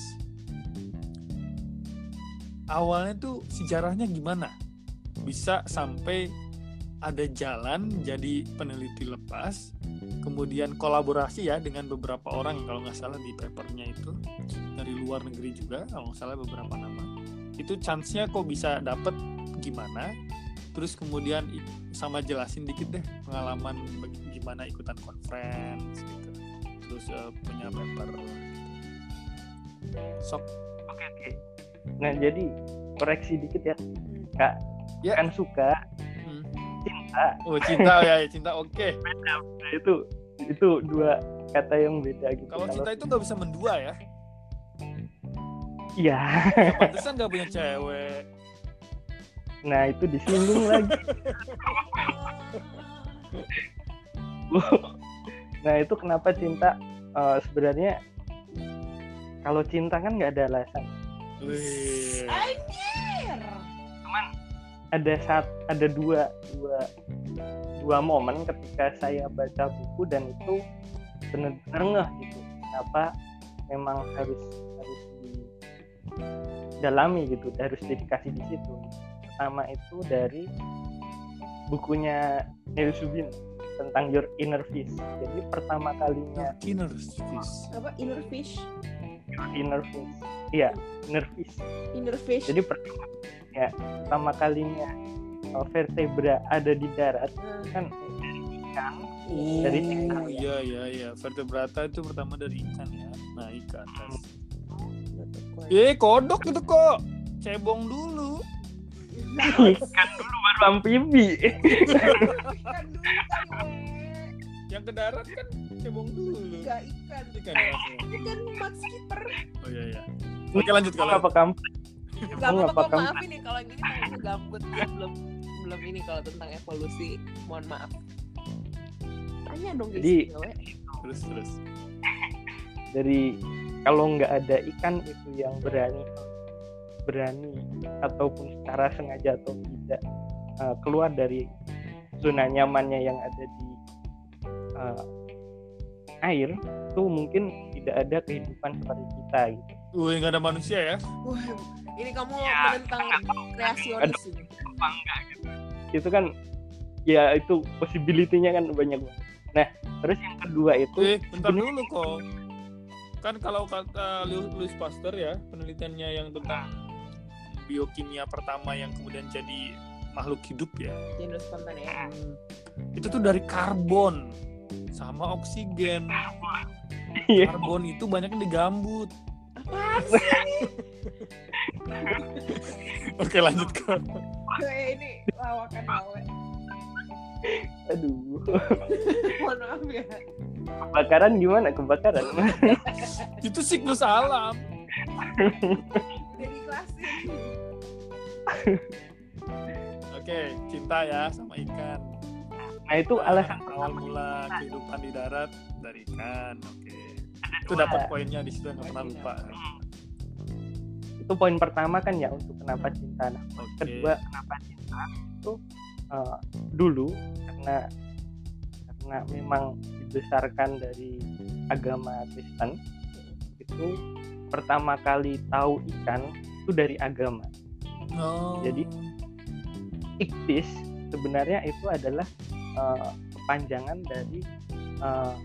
awalnya tuh sejarahnya gimana? Bisa sampai ada jalan jadi peneliti lepas, kemudian kolaborasi ya dengan beberapa orang, kalau nggak salah di papernya itu dari luar negeri juga, kalau nggak salah beberapa nama. Itu chance-nya kok bisa dapet gimana? Terus kemudian sama jelasin dikit deh pengalaman gimana ikutan conference gitu. Terus uh, punya paper gitu. Sok. Oke oke. Nah jadi koreksi dikit ya Kak. Ya. Kan suka, Hmm. cinta. Oh cinta ya, cinta oke. Okay. Nah, itu itu dua kata yang beda gitu. Kalau cinta itu nggak bisa mendua ya. Iya. Ya, pantesan nggak punya cewek. Nah itu disinggung lagi. Nah itu kenapa cinta? Uh, sebenarnya kalau cinta kan nggak ada alasan. Wih. Anjir. Ada saat ada dua dua dua momen ketika saya baca buku dan itu benar-benar ngeh gitu. Kenapa memang harus harus didalami gitu, harus dedikasi di situ. Pertama itu dari bukunya Neil Subin tentang Your Inner Fish. Jadi pertama kalinya Inner fish. Apa inner fish? Your Inner Fish. Iya, Inner Fish. Inner fish. Jadi pertama ya, pertama kalinya uh, vertebra ada di darat Hmm. kan dari ikan. Oh, Dari ikan. iya iya iya. Vertebrata itu pertama dari ikan ya. Naik ke atas. Eh, kodok itu kok. Cebong dulu. Ikan dulu baru amfibi. Ikan dulu kali, Yang ke darat kan cebong dulu. Gak ikan. Ikan ya. langsung. Ikan Max Keeper. Oh iya iya. Oke lanjut kalau. Apa kamu? Gak Emang apa-apa kok, kamu- maafin nih kalau gini tangannya gambut. belum belum ini kalau tentang evolusi. Mohon maaf. Tanya dong guys. Jadi- cewek. Terus terus. Dari kalau nggak ada ikan itu yang berani berani ataupun secara sengaja atau tidak uh, keluar dari zona nyamannya yang ada di uh, air, itu mungkin tidak ada kehidupan seperti kita gitu. Wih nggak ada manusia ya? Wah, ini kamu Ya, menentang kreasionis ini. Apa enggak gitu. Itu kan ya itu possibility-nya kan banyak banget. Nah, terus yang kedua itu Eh bentar dulu kok. Kan kalau kata Louis Pasteur ya penelitiannya yang tentang biokimia pertama yang kemudian jadi makhluk hidup ya. Gender spontan ya. Hmm. Itu tuh dari karbon sama oksigen. Iya. Karbon itu banyaknya di gambut. Apaan sih? Oke lanjut ke. Kayak ini lawakan lawe. Aduh. Mohon maaf ya. Kebakaran gimana? Kebakaran. Itu siklus alam. Jadi klasin. Oke cinta ya sama ikan. Nah, itu alasan Awal mula kehidupan di darat dari ikan. Oke. Itu dapat poinnya di situ nggak pernah lupa. itu poin pertama kan ya untuk kenapa cinta. Nah, Oke. kedua kenapa cinta itu uh, dulu karena karena memang dibesarkan dari agama Kristen, itu pertama kali tahu ikan itu dari agama. Oh. Jadi iktis sebenarnya itu adalah uh, kepanjangan dari uh,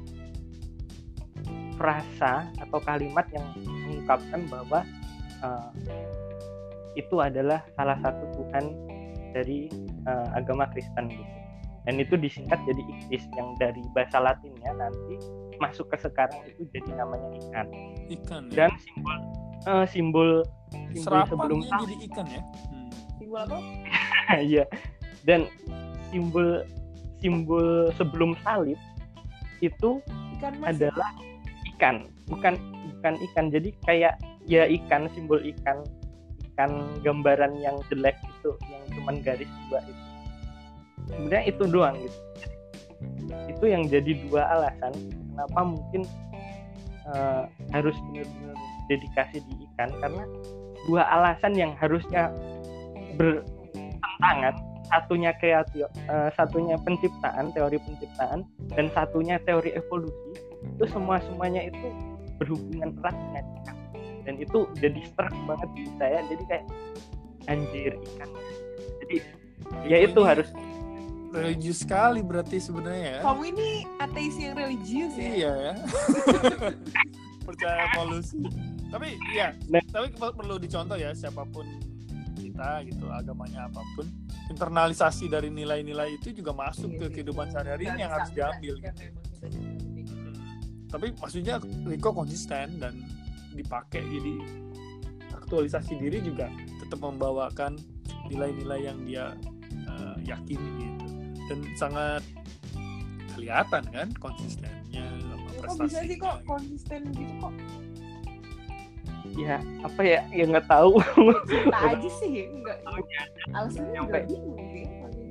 frasa atau kalimat yang mengungkapkan bahwa uh, itu adalah salah satu Tuhan dari uh, agama Kristen gitu. Dan itu disingkat jadi iktis yang dari bahasa Latinnya nanti masuk ke sekarang itu jadi namanya ikan. Ikan ya. Dan simbol uh, simbol simbol sebelum Serapannya jadi ikan ya. Hmm. Simbol apa? Iya. Dan simbol simbol sebelum salib itu Ikan mas. adalah ikan. bukan bukan ikan, jadi kayak ya ikan, simbol ikan, ikan gambaran yang jelek itu, yang cuman garis dua itu. Sebenarnya itu doang gitu. Itu yang jadi dua alasan kenapa mungkin uh, harus benar-benar dedikasi di ikan, karena dua alasan yang harusnya bertentangan, satunya kreatif, uh, satunya penciptaan, teori penciptaan, dan satunya teori evolusi, itu semua semuanya itu berhubungan erat dengan ikan, dan itu jadi struck banget di saya, jadi kayak anjir ikan, jadi ya itu harus religius sekali berarti sebenarnya ya. Kamu ini ateis yang religius ya? Iya ya. Percaya evolusi. Tapi ya, Nah. tapi perlu dicontoh ya, siapapun kita gitu, agamanya apapun, internalisasi dari nilai-nilai itu juga masuk ke kehidupan sehari-hari ini yang harus diambil gitu. Tapi maksudnya Riko konsisten dan dipakai, jadi aktualisasi diri juga tetap membawakan nilai-nilai yang dia uh, yakini gitu, dan sangat kelihatan kan konsistennya sama Kok prestasinya. bisa sih kok konsisten gitu kok? ya apa ya ya nggak tahu. Tak aja sih, enggak. Alasannya Nyampe. juga bingung sih.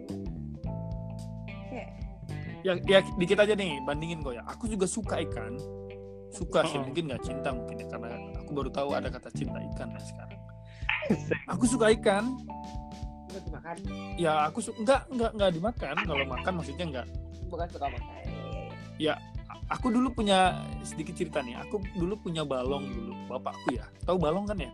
Kayak Ya, ya dikit aja nih, bandingin kok ya. Aku juga suka ikan, suka sih, Mm-mm. mungkin nggak cinta mungkin ya, karena aku baru tahu ada kata cinta ikan ya sekarang. Aku suka ikan, nggak dimakan, ya aku suka nggak nggak nggak dimakan. Kalau makan maksudnya nggak. bukan suka makan. Aku dulu punya sedikit cerita nih. Aku dulu punya balong dulu, bapakku ya. Tahu balong kan ya?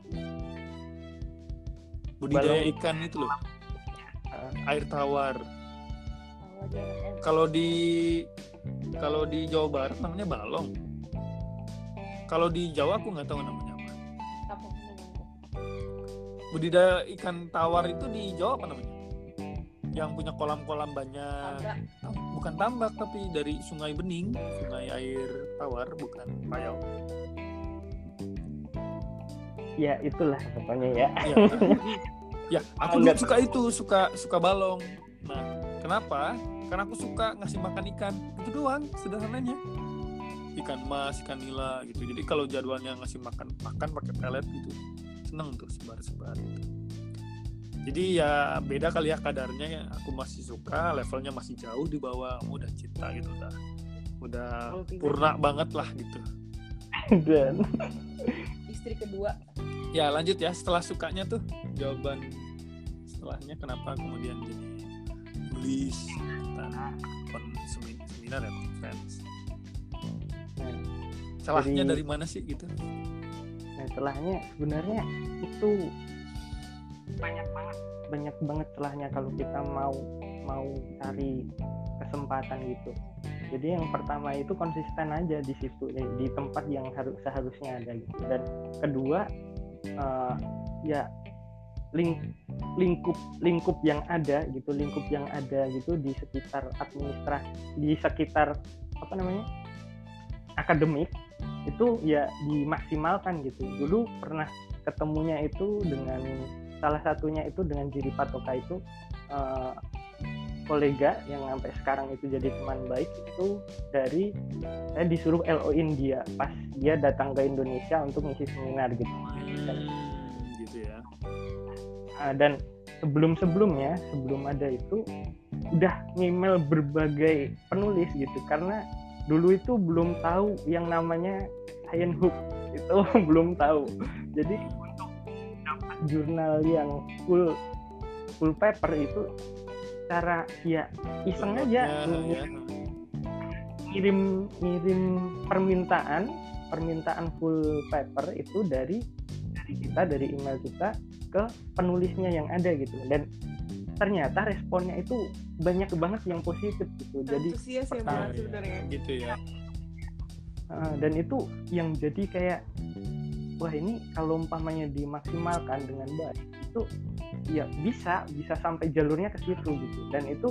Budidaya Balong. ikan itu loh, Uh, air tawar. Kalau aja anak Kalau di kalau di Jawa Barat namanya balong. Kalau di Jawa aku nggak tahu namanya apa. apa namanya? Budidaya ikan tawar itu di Jawa apa namanya? Yang punya kolam-kolam banyak. Tambak. Bukan tambak tapi dari sungai bening, sungai air tawar, bukan payau. ya itulah pokoknya ya. Ya, ya aku dulu suka itu, suka suka balong. Nah, kenapa? Karena aku suka ngasih makan ikan. Itu doang, sederhananya. Ikan mas, ikan nila gitu. Jadi kalau jadwalnya ngasih makan makan pakai pelet gitu, seneng tuh sebar-sebar gitu. Jadi ya beda kali ya kadarnya ya. Aku masih suka, levelnya masih jauh di bawah. Kamu udah cinta gitu, udah udah Ultimate. purna banget lah gitu. Dan Istri kedua. Ya lanjut ya, setelah sukanya tuh jawaban setelahnya kenapa kemudian jadi nulis tentang kon- semi- seminar ya, conference. Salahnya Jadi- dari mana sih gitu? nah celahnya sebenarnya itu banyak banget banyak banget celahnya kalau kita mau mau cari kesempatan gitu. Jadi yang pertama itu konsisten aja di situ, eh, di tempat yang harus seharusnya ada gitu. Dan kedua eh, ya ling, lingkup lingkup yang ada gitu, lingkup yang ada gitu di sekitar administrasi, di sekitar apa namanya akademik itu ya dimaksimalkan gitu. Dulu pernah ketemunya itu dengan salah satunya itu dengan Jiri Patoka itu uh, kolega yang sampai sekarang itu jadi teman baik itu dari saya disuruh L O-in dia pas dia datang ke Indonesia untuk ngisi seminar gitu. Hmm, gitu ya. Uh, dan sebelum-sebelumnya sebelum ada itu udah ngemail berbagai penulis gitu, karena dulu itu belum tahu yang namanya Science Hook itu belum tahu. Jadi untuk dapat jurnal yang full full paper itu cara ya iseng aja Ya, ya. ngirim ngirim permintaan permintaan full paper itu dari dari kita dari email kita ke penulisnya yang ada gitu, dan ternyata responnya itu banyak banget yang positif gitu. Jadi Antusias ya pertama- malah sebenarnya. Gitu ya. Uh, dan itu yang jadi kayak wah ini kalau umpamanya dimaksimalkan dengan baik itu ya bisa bisa sampai jalurnya ke situ gitu. Dan itu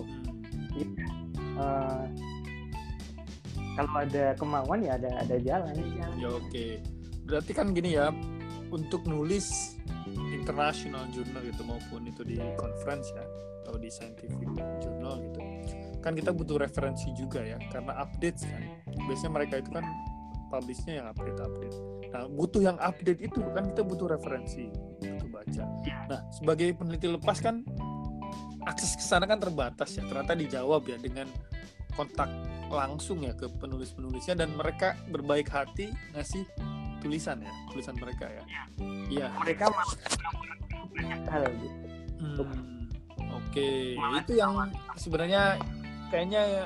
uh, kalau ada kemauan ya ada ada jalan. Ya oke. Berarti kan gini ya, untuk nulis international journal gitu maupun itu di conference ya atau di scientific journal gitu, kan kita butuh referensi juga ya, karena updates kan biasanya mereka itu kan publish-nya yang update-update. Nah, butuh yang update itu kan kita butuh referensi, butuh baca. Nah, sebagai peneliti lepas kan akses ke sana kan terbatas ya. Ternyata dijawab ya dengan kontak langsung ya ke penulis-penulisnya, dan mereka berbaik hati ngasih tulisan ya, tulisan mereka ya. Iya. Mereka malah banyak hal gitu. Hmm, Oke, okay. Itu yang sebenarnya kayaknya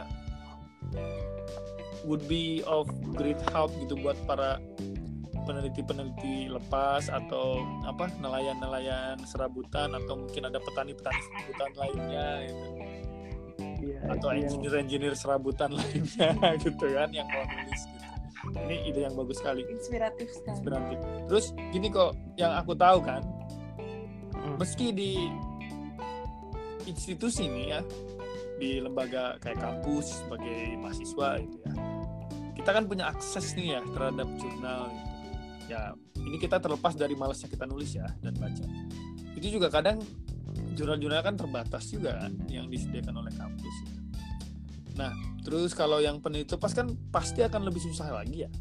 would be of great help gitu buat para peneliti-peneliti lepas atau apa nelayan-nelayan serabutan, atau mungkin ada petani-petani serabutan lainnya gitu. Ya, atau engineer-engineer serabutan lainnya gitu kan yang mau nulis gitu. Ini ide yang bagus sekali, inspiratif sekali. Inspiratif. Terus gini kok, yang aku tahu kan, Hmm. meski di institusi nih ya, di lembaga kayak kampus sebagai mahasiswa gitu ya, kita kan punya akses nih ya terhadap jurnal gitu. Ya ini kita terlepas dari malasnya kita nulis ya dan baca. Itu juga kadang jurnal-jurnal kan terbatas juga kan yang disediakan oleh kampus. Nah, terus kalau yang peneliti lepas kan pasti akan lebih susah lagi ya.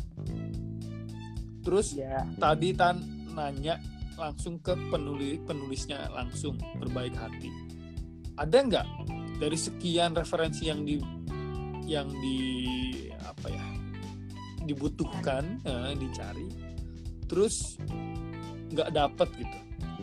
Terus Ya, tadi Tan nanya langsung ke penulis penulisnya langsung berbaik hati. Ada nggak dari sekian referensi yang di yang di apa ya dibutuhkan eh, dicari, terus nggak dapet gitu?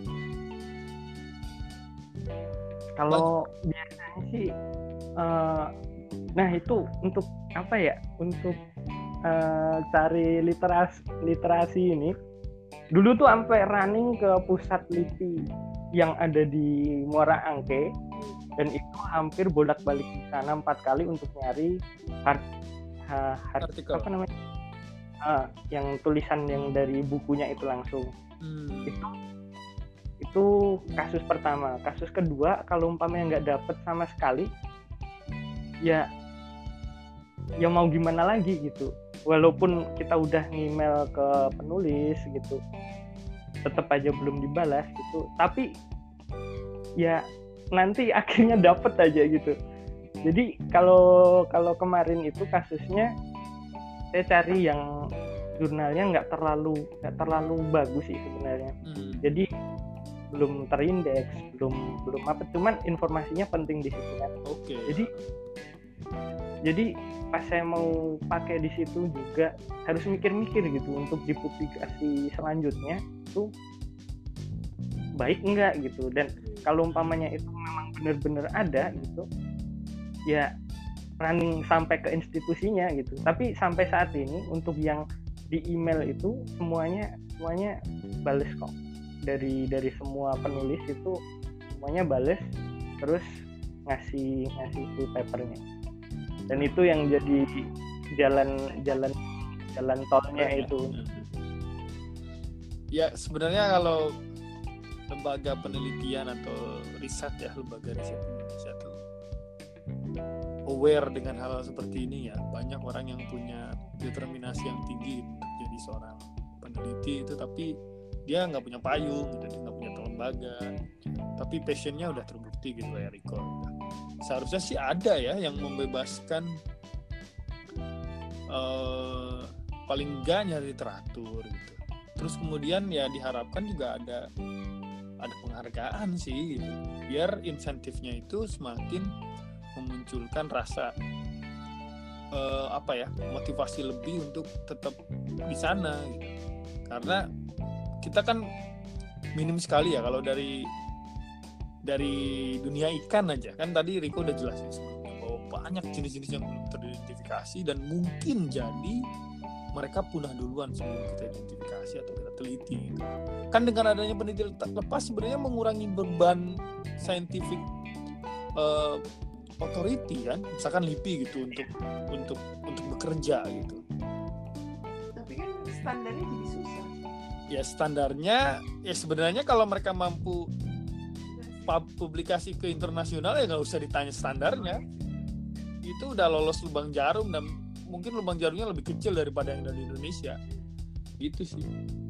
kalau biasanya sih, uh, nah itu untuk apa ya? Untuk uh, cari literasi literasi ini, dulu tuh sampai running ke pusat lipi yang ada di Muara Angke, dan itu hampir bolak-balik di sana empat kali untuk nyari hard, ha, hard Artikel. apa namanya? Uh, yang tulisan yang dari bukunya itu langsung. Hmm. Itu itu kasus pertama. Kasus kedua, kalau umpamanya nggak dapet sama sekali, ya ya mau gimana lagi gitu. Walaupun kita udah email ke penulis gitu, tetap aja belum dibalas gitu. Tapi ya nanti akhirnya dapet aja gitu. Jadi kalau kalau kemarin itu kasusnya, saya cari yang jurnalnya nggak terlalu nggak terlalu bagus sih sebenarnya. Hmm. Jadi belum terindeks, belum belum apa, cuman informasinya penting di situ kan. Oke. Jadi jadi pas saya mau pakai di situ juga harus mikir-mikir gitu untuk dipublikasi selanjutnya itu baik enggak gitu. Dan kalau umpamanya itu memang benar-benar ada gitu, ya running sampai ke institusinya gitu. Tapi sampai saat ini untuk yang di email itu semuanya semuanya bales kok. dari dari semua penulis itu semuanya bales, terus ngasih ngasih full papernya, dan itu yang jadi jalan jalan jalan tolnya itu. Ya sebenarnya kalau lembaga penelitian atau riset ya, lembaga riset Indonesia tuh aware dengan hal seperti ini ya. Banyak orang yang punya determinasi yang tinggi untuk jadi seorang peneliti itu, tapi dia nggak punya payung gitu, dia nggak punya lembaga, tapi passionnya udah terbukti gitu ya Riko. Seharusnya sih ada ya yang membebaskan, uh, paling nggak nyari literatur gitu. Terus kemudian ya diharapkan juga ada ada penghargaan sih gitu, biar insentifnya itu semakin memunculkan rasa uh, apa ya motivasi lebih untuk tetap di sana gitu. Karena kita kan minim sekali ya kalau dari dari dunia ikan aja kan, tadi Riko udah jelasin sebelumnya bahwa banyak jenis-jenis yang belum teridentifikasi dan mungkin jadi mereka punah duluan sebelum kita identifikasi atau kita teliti gitu. Kan dengan adanya penelitian lepas sebenarnya mengurangi beban scientific uh, authority kan, misalkan LIPI gitu untuk untuk untuk bekerja gitu. Tapi kan standarnya jadi susah. Ya standarnya ya sebenarnya kalau mereka mampu publikasi ke internasional ya nggak usah ditanya standarnya, itu udah lolos lubang jarum, dan mungkin lubang jarumnya lebih kecil daripada yang dari Indonesia gitu sih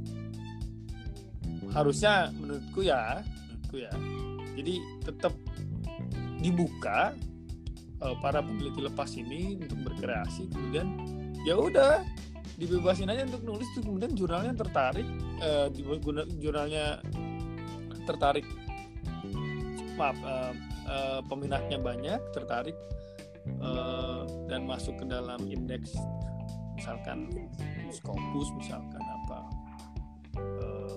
harusnya menurutku ya menurutku ya jadi tetap dibuka uh, para peneliti lepas ini untuk berkreasi, kemudian ya udah dibebasin aja untuk nulis tuh, kemudian jurnalnya tertarik, eh, di- guna- jurnalnya tertarik, maaf, eh, eh, peminatnya banyak, tertarik, eh, dan masuk ke dalam indeks, misalkan Scopus, misalkan apa, eh,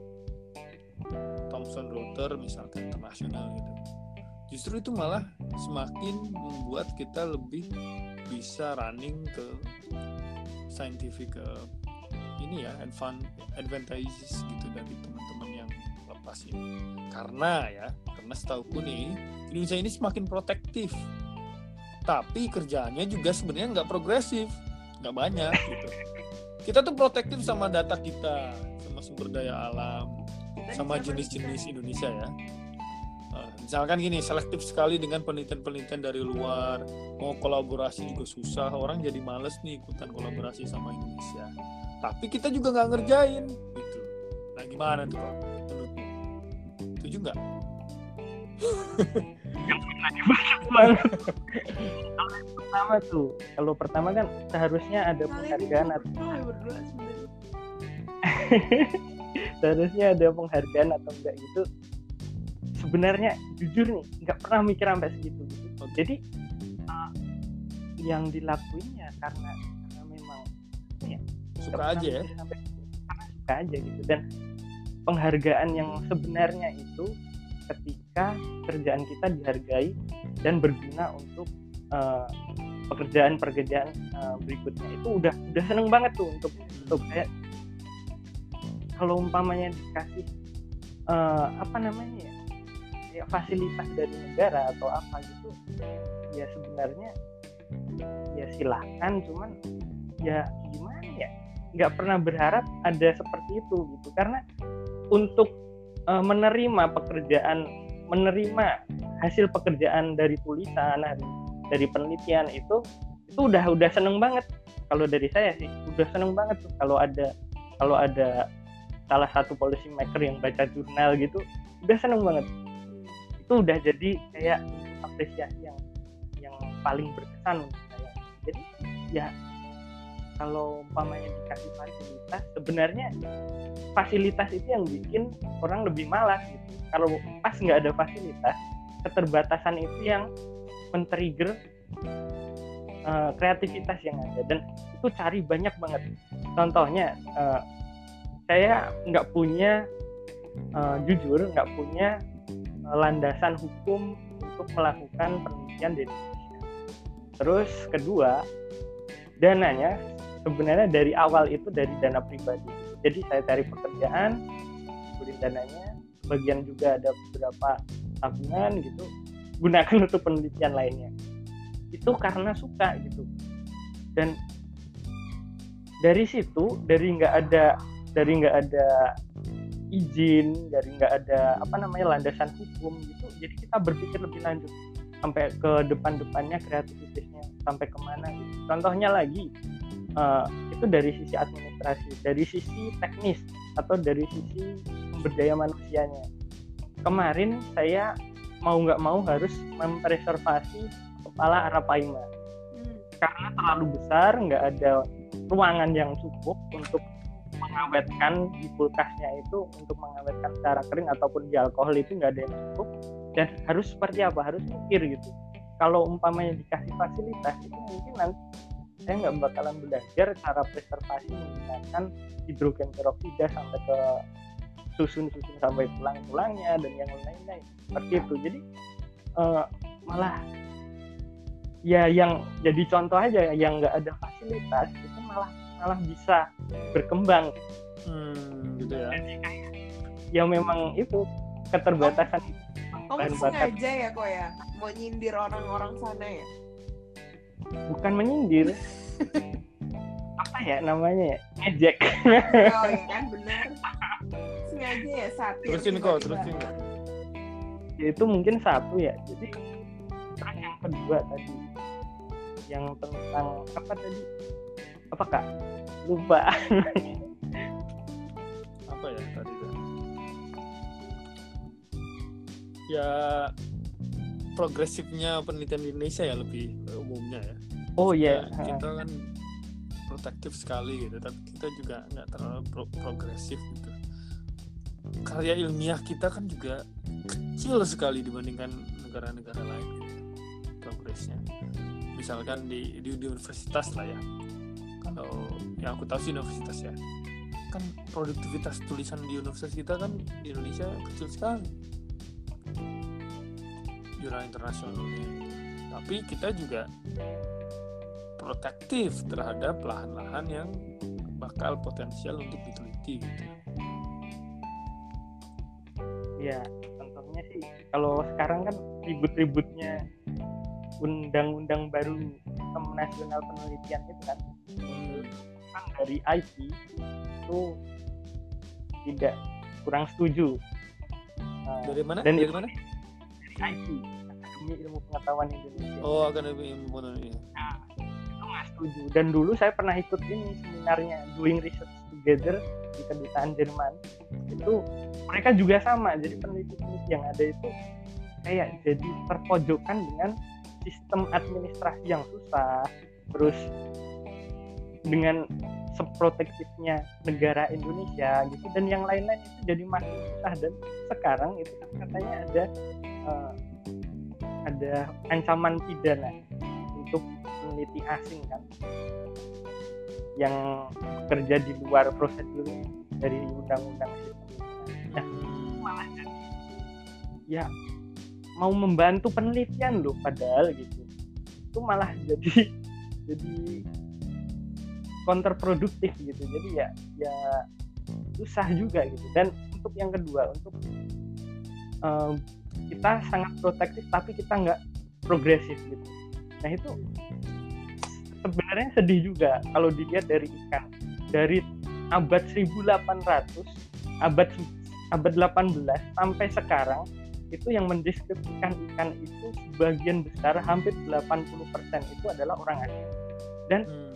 Thomson Reuters, misalkan internasional gitu. Justru itu malah semakin membuat kita lebih bisa running ke scientific uh, ini ya, advan- advantages gitu dari teman-teman yang lepas ini. Karena ya, karena setauku nih Indonesia ini semakin protektif, tapi kerjaannya juga sebenarnya nggak progresif, nggak banyak gitu. Kita tuh protektif sama data kita, sama sumber daya alam, sama jenis-jenis Indonesia ya. Uh, misalkan gini, selektif sekali dengan penelitian-penelitian dari luar, mau kolaborasi juga susah, orang jadi males nih ikutan kolaborasi sama Indonesia. Tapi kita juga nggak ngerjain gitu. Nah gimana tuh Pak? Menurutmu? Setuju nggak? Pertama tuh, kalau pertama kan seharusnya ada penghargaan atau berdua sebenarnya. seharusnya ada penghargaan atau enggak gitu. Sebenarnya jujur nih nggak pernah mikir sampai segitu gitu. Jadi uh, yang dilakuin ya karena karena memang ya, Suka aja ya? Sampai, karena suka aja gitu. Dan penghargaan yang sebenarnya itu ketika kerjaan kita dihargai dan berguna untuk uh, pekerjaan-pekerjaan uh, berikutnya, itu udah udah seneng banget tuh untuk untuk kayak kalau umpamanya dikasih uh, apa namanya ya, ya fasilitas dari negara atau apa gitu, ya sebenarnya ya silahkan, cuman ya gimana ya, nggak pernah berharap ada seperti itu gitu. Karena untuk uh, menerima pekerjaan, menerima hasil pekerjaan dari tulisan, dari, dari penelitian itu itu udah udah seneng banget. Kalau dari saya sih udah seneng banget tuh kalau ada kalau ada salah satu policy maker yang baca jurnal gitu, udah seneng banget. Itu udah jadi kayak apresiasi yang yang paling berkesan untuk saya. Jadi ya kalau umpamanya dikasih fasilitas, sebenarnya fasilitas itu yang bikin orang lebih malas gitu. Kalau pas nggak ada fasilitas, keterbatasan itu yang men-trigger uh, kreativitas yang ada, dan itu cari banyak banget. Contohnya uh, saya nggak punya uh, jujur nggak punya uh, landasan hukum untuk melakukan penelitian di Indonesia. Terus kedua, dananya sebenarnya dari awal itu dari dana pribadi. Jadi saya cari pekerjaan, beri dananya, bagian juga ada beberapa tabungan gitu, gunakan untuk penelitian lainnya. Itu karena suka gitu. Dan dari situ, dari nggak ada dari nggak ada izin, dari nggak ada apa namanya landasan hukum gitu, jadi kita berpikir lebih lanjut sampai ke depan-depannya, kreativitasnya sampai kemana gitu. Contohnya lagi uh, itu dari sisi administrasi, dari sisi teknis atau dari sisi sumber daya manusianya. Kemarin saya mau nggak mau harus mempreservasi kepala arapaima hmm. karena terlalu besar, nggak ada ruangan yang cukup untuk mengawetkan di kulkasnya itu, untuk mengawetkan secara kering ataupun di alkohol itu nggak ada yang cukup. Dan harus seperti apa, harus mikir gitu. Kalau umpamanya dikasih fasilitas itu mungkin nanti saya nggak bakalan belajar cara preservasi menggunakan hidrogen peroksida sampai ke susun-susun sampai tulang-tulangnya dan yang lain-lain seperti itu. Jadi uh, malah ya yang jadi contoh aja, yang nggak ada fasilitas itu malah malah bisa berkembang hmm, gitu ya. Ya memang itu keterbatasan oh, itu. Kamu sengaja ya kok ya mau nyindir orang-orang sana ya? Bukan menyindir. Apa ya namanya ya? Ngejek. Oh ya kan, benar. Sengaja ya, satir. Terusin kok, terusin kok. Ya, itu mungkin satu ya. Jadi terus yang kedua tadi, yang tentang apa tadi? Apa Kak? Lupa. Apa ya tadi kan? Ya progresifnya penelitian di Indonesia ya, lebih umumnya ya. Oh iya. Ya, kita kan protektif sekali gitu, tapi kita juga nggak terlalu pro- progresif gitu. Karya ilmiah kita kan juga kecil sekali dibandingkan negara-negara lain gitu, progresnya. Misalkan di, di di universitas lah ya, kalau yang aku tahu sih universitas ya, kan produktivitas tulisan di universitas kita kan di Indonesia kecil sekali jurnal internasionalnya. Tapi kita juga protektif terhadap lahan-lahan yang bakal potensial untuk diteliti gitu. Ya, contohnya sih kalau sekarang kan ribut-ributnya undang-undang baru Sistem Nasional Penelitian itu kan, Hmm. kan dari I P itu tidak kurang setuju. Nah, Dari mana? Dan Dari itu- mana? I P, Akademi Ilmu Pengetahuan Indonesia. Oh, akademi ilmu pengetahuan. Itu nggak setuju. Dan dulu saya pernah ikut ini seminarnya Doing Research Together di kedutaan Jerman. Itu mereka juga sama. Jadi peneliti-peneliti yang ada itu kayak jadi terpojokkan dengan sistem administrasi yang susah, terus dengan seprotektifnya negara Indonesia gitu, dan yang lain-lain itu jadi makin susah. Dan sekarang itu kan katanya ada uh, ada ancaman pidana untuk peneliti asing kan yang bekerja di luar prosedur dari undang-undang sistem. Nah, malah jadi ya mau membantu penelitian loh, padahal gitu itu malah jadi jadi counterproduktif gitu. Jadi ya ya susah juga gitu. Dan untuk yang kedua, untuk um, kita sangat protektif tapi kita nggak progresif gitu. Nah itu sebenarnya sedih juga kalau dilihat dari ikan. Dari abad seribu delapan ratus, abad abad delapan belas sampai sekarang, itu yang mendeskripsikan ikan itu sebagian besar, hampir delapan puluh persen itu adalah orang asing. Dan Hmm.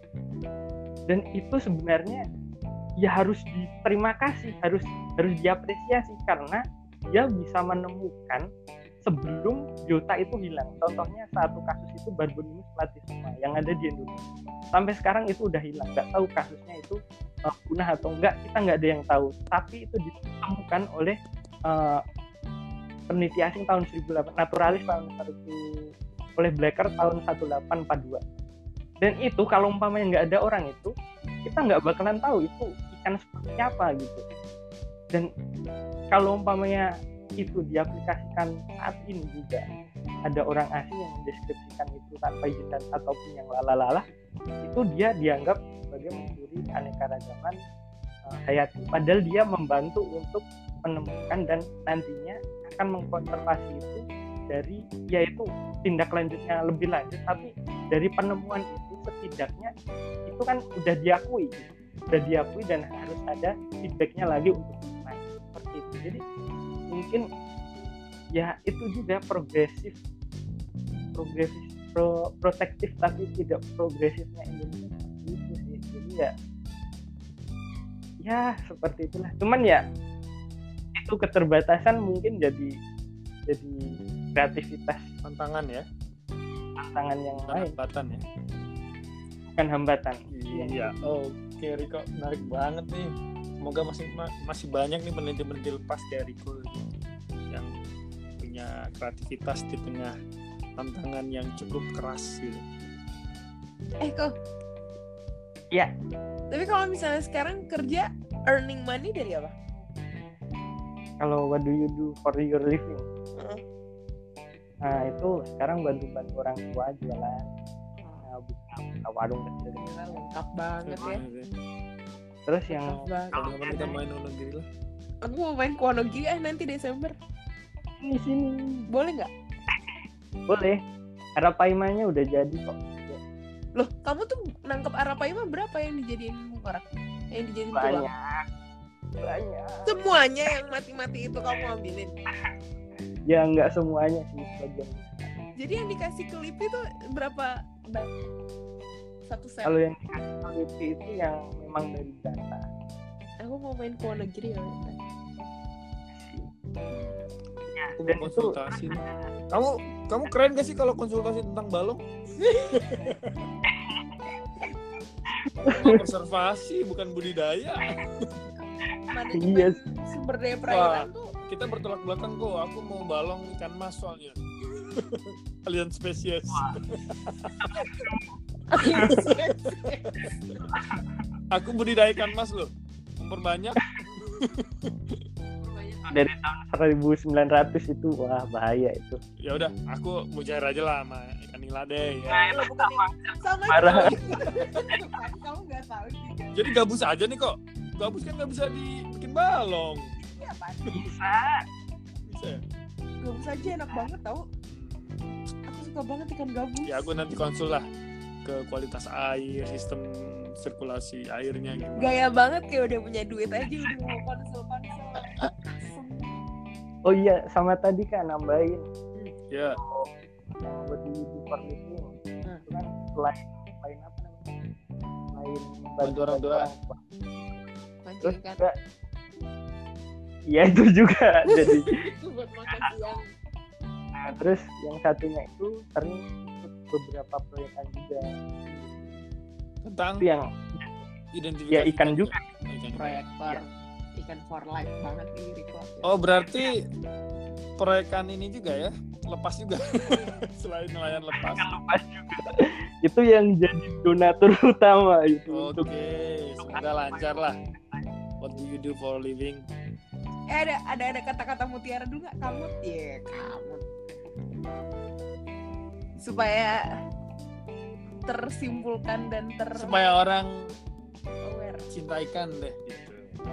dan itu sebenarnya ya harus diterima kasih, harus harus diapresiasi karena dia bisa menemukan sebelum biota itu hilang. Contohnya satu kasus itu Barbonimus platysma yang ada di Indonesia. Sampai sekarang itu udah hilang, nggak tahu kasusnya itu uh, punah atau enggak, kita nggak ada yang tahu. Tapi itu ditemukan oleh uh, peneliti asing tahun seribu delapan ratus, naturalis tahun satu, oleh Blacker tahun seribu delapan ratus empat puluh dua. Dan itu kalau umpamanya nggak ada orang itu, kita nggak bakalan tahu itu ikan seperti apa gitu. Dan kalau umpamanya itu diaplikasikan saat ini juga, ada orang asing yang mendeskripsikan itu tanpa izin dan ataupun yang lalalalah, itu dia dianggap sebagai mencuri keanekaragaman uh, hayati. Padahal dia membantu untuk menemukan dan nantinya akan mengkonservasi itu dari, yaitu tindak lanjutnya lebih lanjut, tapi dari penemuan itu setidaknya itu kan udah diakui gitu. Udah diakui dan harus ada feedbacknya lagi untuk naik seperti itu. Jadi mungkin ya itu juga progresif progresif pro, protektif tapi tidak progresifnya Indonesia seperti itu sih. Jadi ya ya seperti itulah. Cuman ya itu keterbatasan mungkin jadi jadi kreativitas, Tantangan ya, tantangan yang bukan lain, hambatan ya. bukan hambatan. Iya. Oke, Riko, menarik banget nih. Semoga masih ma- masih banyak nih peneliti-peneliti lepas kayak Riko yang punya kreativitas di tengah tantangan yang cukup keras gitu. Eh kok. Ya. Tapi kalau misalnya sekarang kerja earning money dari apa? Kalau what do you do for your living? Uh-uh. Nah itu sekarang bantu-bantu orang tua jualan, nah, buka, buka warung kecil. Gila, lengkap banget ya. Terus yang Lengkap banget. Kalau kapan kita main Wonogiri lah. Aku mau main ke Wonogiri ah nanti Desember. di sini Boleh nggak? boleh, Arapaimanya udah jadi kok. Loh, kamu tuh nangkep Arapaima berapa yang dijadiin mungkarak? Yang dijadiin tulang? Banyak, banyak. Semuanya yang mati-mati itu kamu ambilin. Ya nggak semuanya sih, sebagian. Jadi yang dikasih ke Lipi tuh berapa bat? Satu set. Kalau yang dikasih peneliti itu yang memang dari data. Aku mau main ke Wonogiri ya. Aku Dan mau itu konsultasi nih. Kamu kamu keren gak sih kalau konsultasi tentang balong? Mau konservasi bukan budidaya. Manajemen Yes. sumber daya perairan tuh Kita bertolak belakang kok. Aku mau balong ikan mas soalnya. Alien spesies. Aku budidaya ikan mas loh. Memperbanyak. Dari tahun seribu sembilan ratus itu wah bahaya itu. Ya udah, aku mujair aja lah sama ikan nila deh. Ya. Nah, bukan sama Parah. kamu nggak tahu juga. Jadi gabus aja nih kok. Gabus kan nggak bisa dibikin balong. Iya apa? Bisa. Bisa ya? Gabus aja enak banget tau. Aku suka banget ikan gabus. Ya aku nanti konsul lah ke kualitas air, sistem sirkulasi airnya gitu. Gaya banget kayak udah punya duit aja udah mau konsul-konsul. Oh iya, sama tadi kan nambahin Ya, buat di di Parlitnya. Hmm. Itu kan selain selain apa namanya? Selain Bantu orang tua. Mancing Terus ikan. juga iya itu juga jadi Buat makan siang. nah, terus yang satunya itu sering ikut beberapa proyekan juga tentang itu yang identifikasi ya ikan juga. Ikan. Proyektor ikan for life banget nih Riko. Oh berarti proyekan ini juga ya, lepas juga selain nelayan lepas. lepas juga itu yang jadi donatur utama itu Oke, untuk semoga lancar lah. What do you do for a living? Eh ada ada ada kata-kata mutiara dulu nggak? Kamut ya kamut. Supaya tersimpulkan dan ter Supaya orang aware. cinta ikan deh gitu.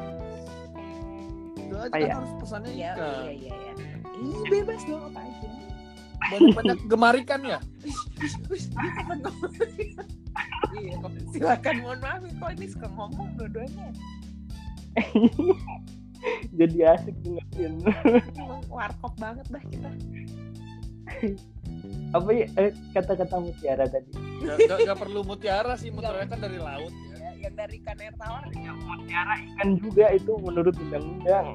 Itu aja Kayak- kan harus pesannya Iya ikan. iya iya iya. Ih bebas dong apa aja. Banyak-banyak gemar ikan ya. Ush, dia kapan ngomong? Iya kok silakan mohon maaf ya, kok ini suka ngomong dua-duanya. jadi asik dengerin Emang warkop banget dah kita. apa ya eh, kata-kata mutiara tadi Gak, gak, gak perlu mutiara sih, mutiara kan dari laut ya. Ya, yang dari ikan air tawar. mutiara ikan juga itu menurut undang-undang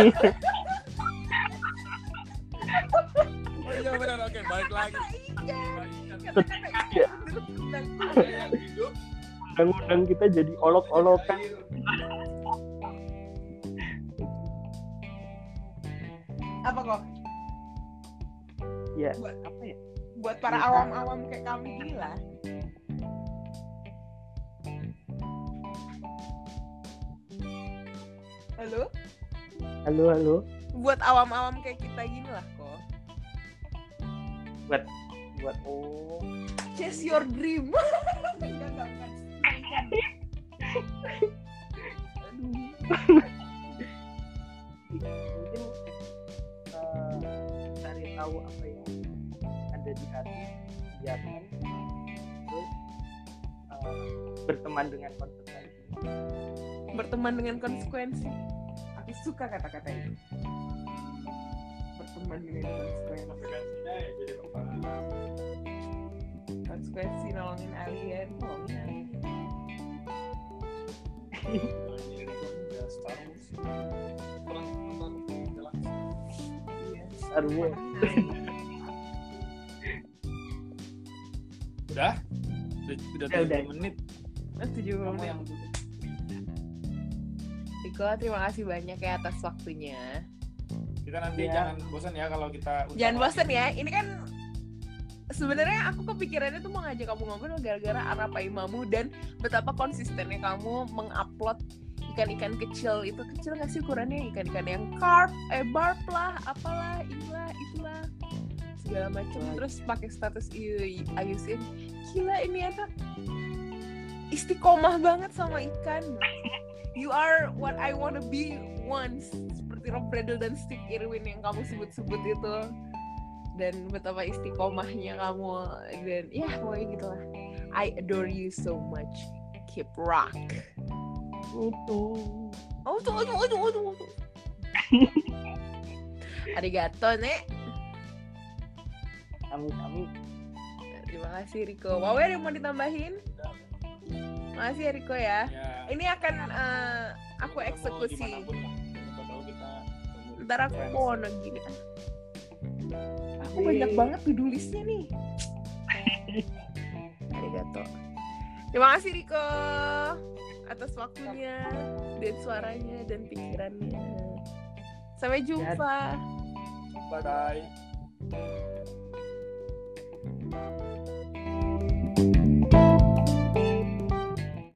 Oh iya benar, oke balik lagi. Kata-kata Ya. ikan menurut undang. Hidup undang-undang kita jadi olok-olokan Apa kok? ya Buat apa ya buat para awam-awam kayak kami gini lah. Halo? halo halo Buat awam-awam kayak kita gini lah kok. buat buat oh Chase your dream. Enggak, enggak, enggak. Aduh. mungkin uh, cari tahu apa yang ada di hati biarkan terus uh, berteman dengan konsekuensi Berteman dengan konsekuensi. Aku suka kata-kata itu. Berteman dengan konsekuensi. konsekuensinya ya jadi apa? Konsekuensi nolongin alien, nolongin alien. Ya, Star Wars. Perang antar galaksi. Iya. Star Wars. Nolongin alien. Udah? Udah, udah Ya, udah. tujuh menit. Oh, tujuh puluh Kamu menit. yang Riko, terima kasih banyak ya atas waktunya. kita nanti Ya. jangan bosan ya kalau kita Jangan bosan ya, ini kan sebenarnya aku kepikirannya tuh mau ngajak kamu ngobrol gara-gara Arapaimamu dan betapa konsistennya kamu mengupload ikan-ikan kecil. Itu kecil nggak sih ukurannya? Ikan-ikan yang carp, eh barb lah, apalah, inilah, itulah, segala macam. Terus pakai status I- Ayusin, gila ini anak istiqomah banget sama ikan. You are what I wanna be once, seperti Rob Bradle dan Steve Irwin yang kamu sebut-sebut itu. Dan betapa istiqomahnya kamu, dan ya pokoknya gitulah. I adore you so much. Keep rock. Itu. Oh tuh, aduh, aduh, aduh, aduh. Arigato, Nek. Kami-kami Terima kasih, Riko. Wawer yang mau ditambahin? Makasih ya, Riko ya. ya, Ini akan eh, aku ketemu eksekusi. dimanapun lah. Siapa tahu kita ketemu di Ntar aku conference. mau gini. Aku banyak banget to-do listnya nih. Arigato. Terima kasih Riko atas waktunya dan suaranya dan pikirannya. Sampai jumpa. Bye bye.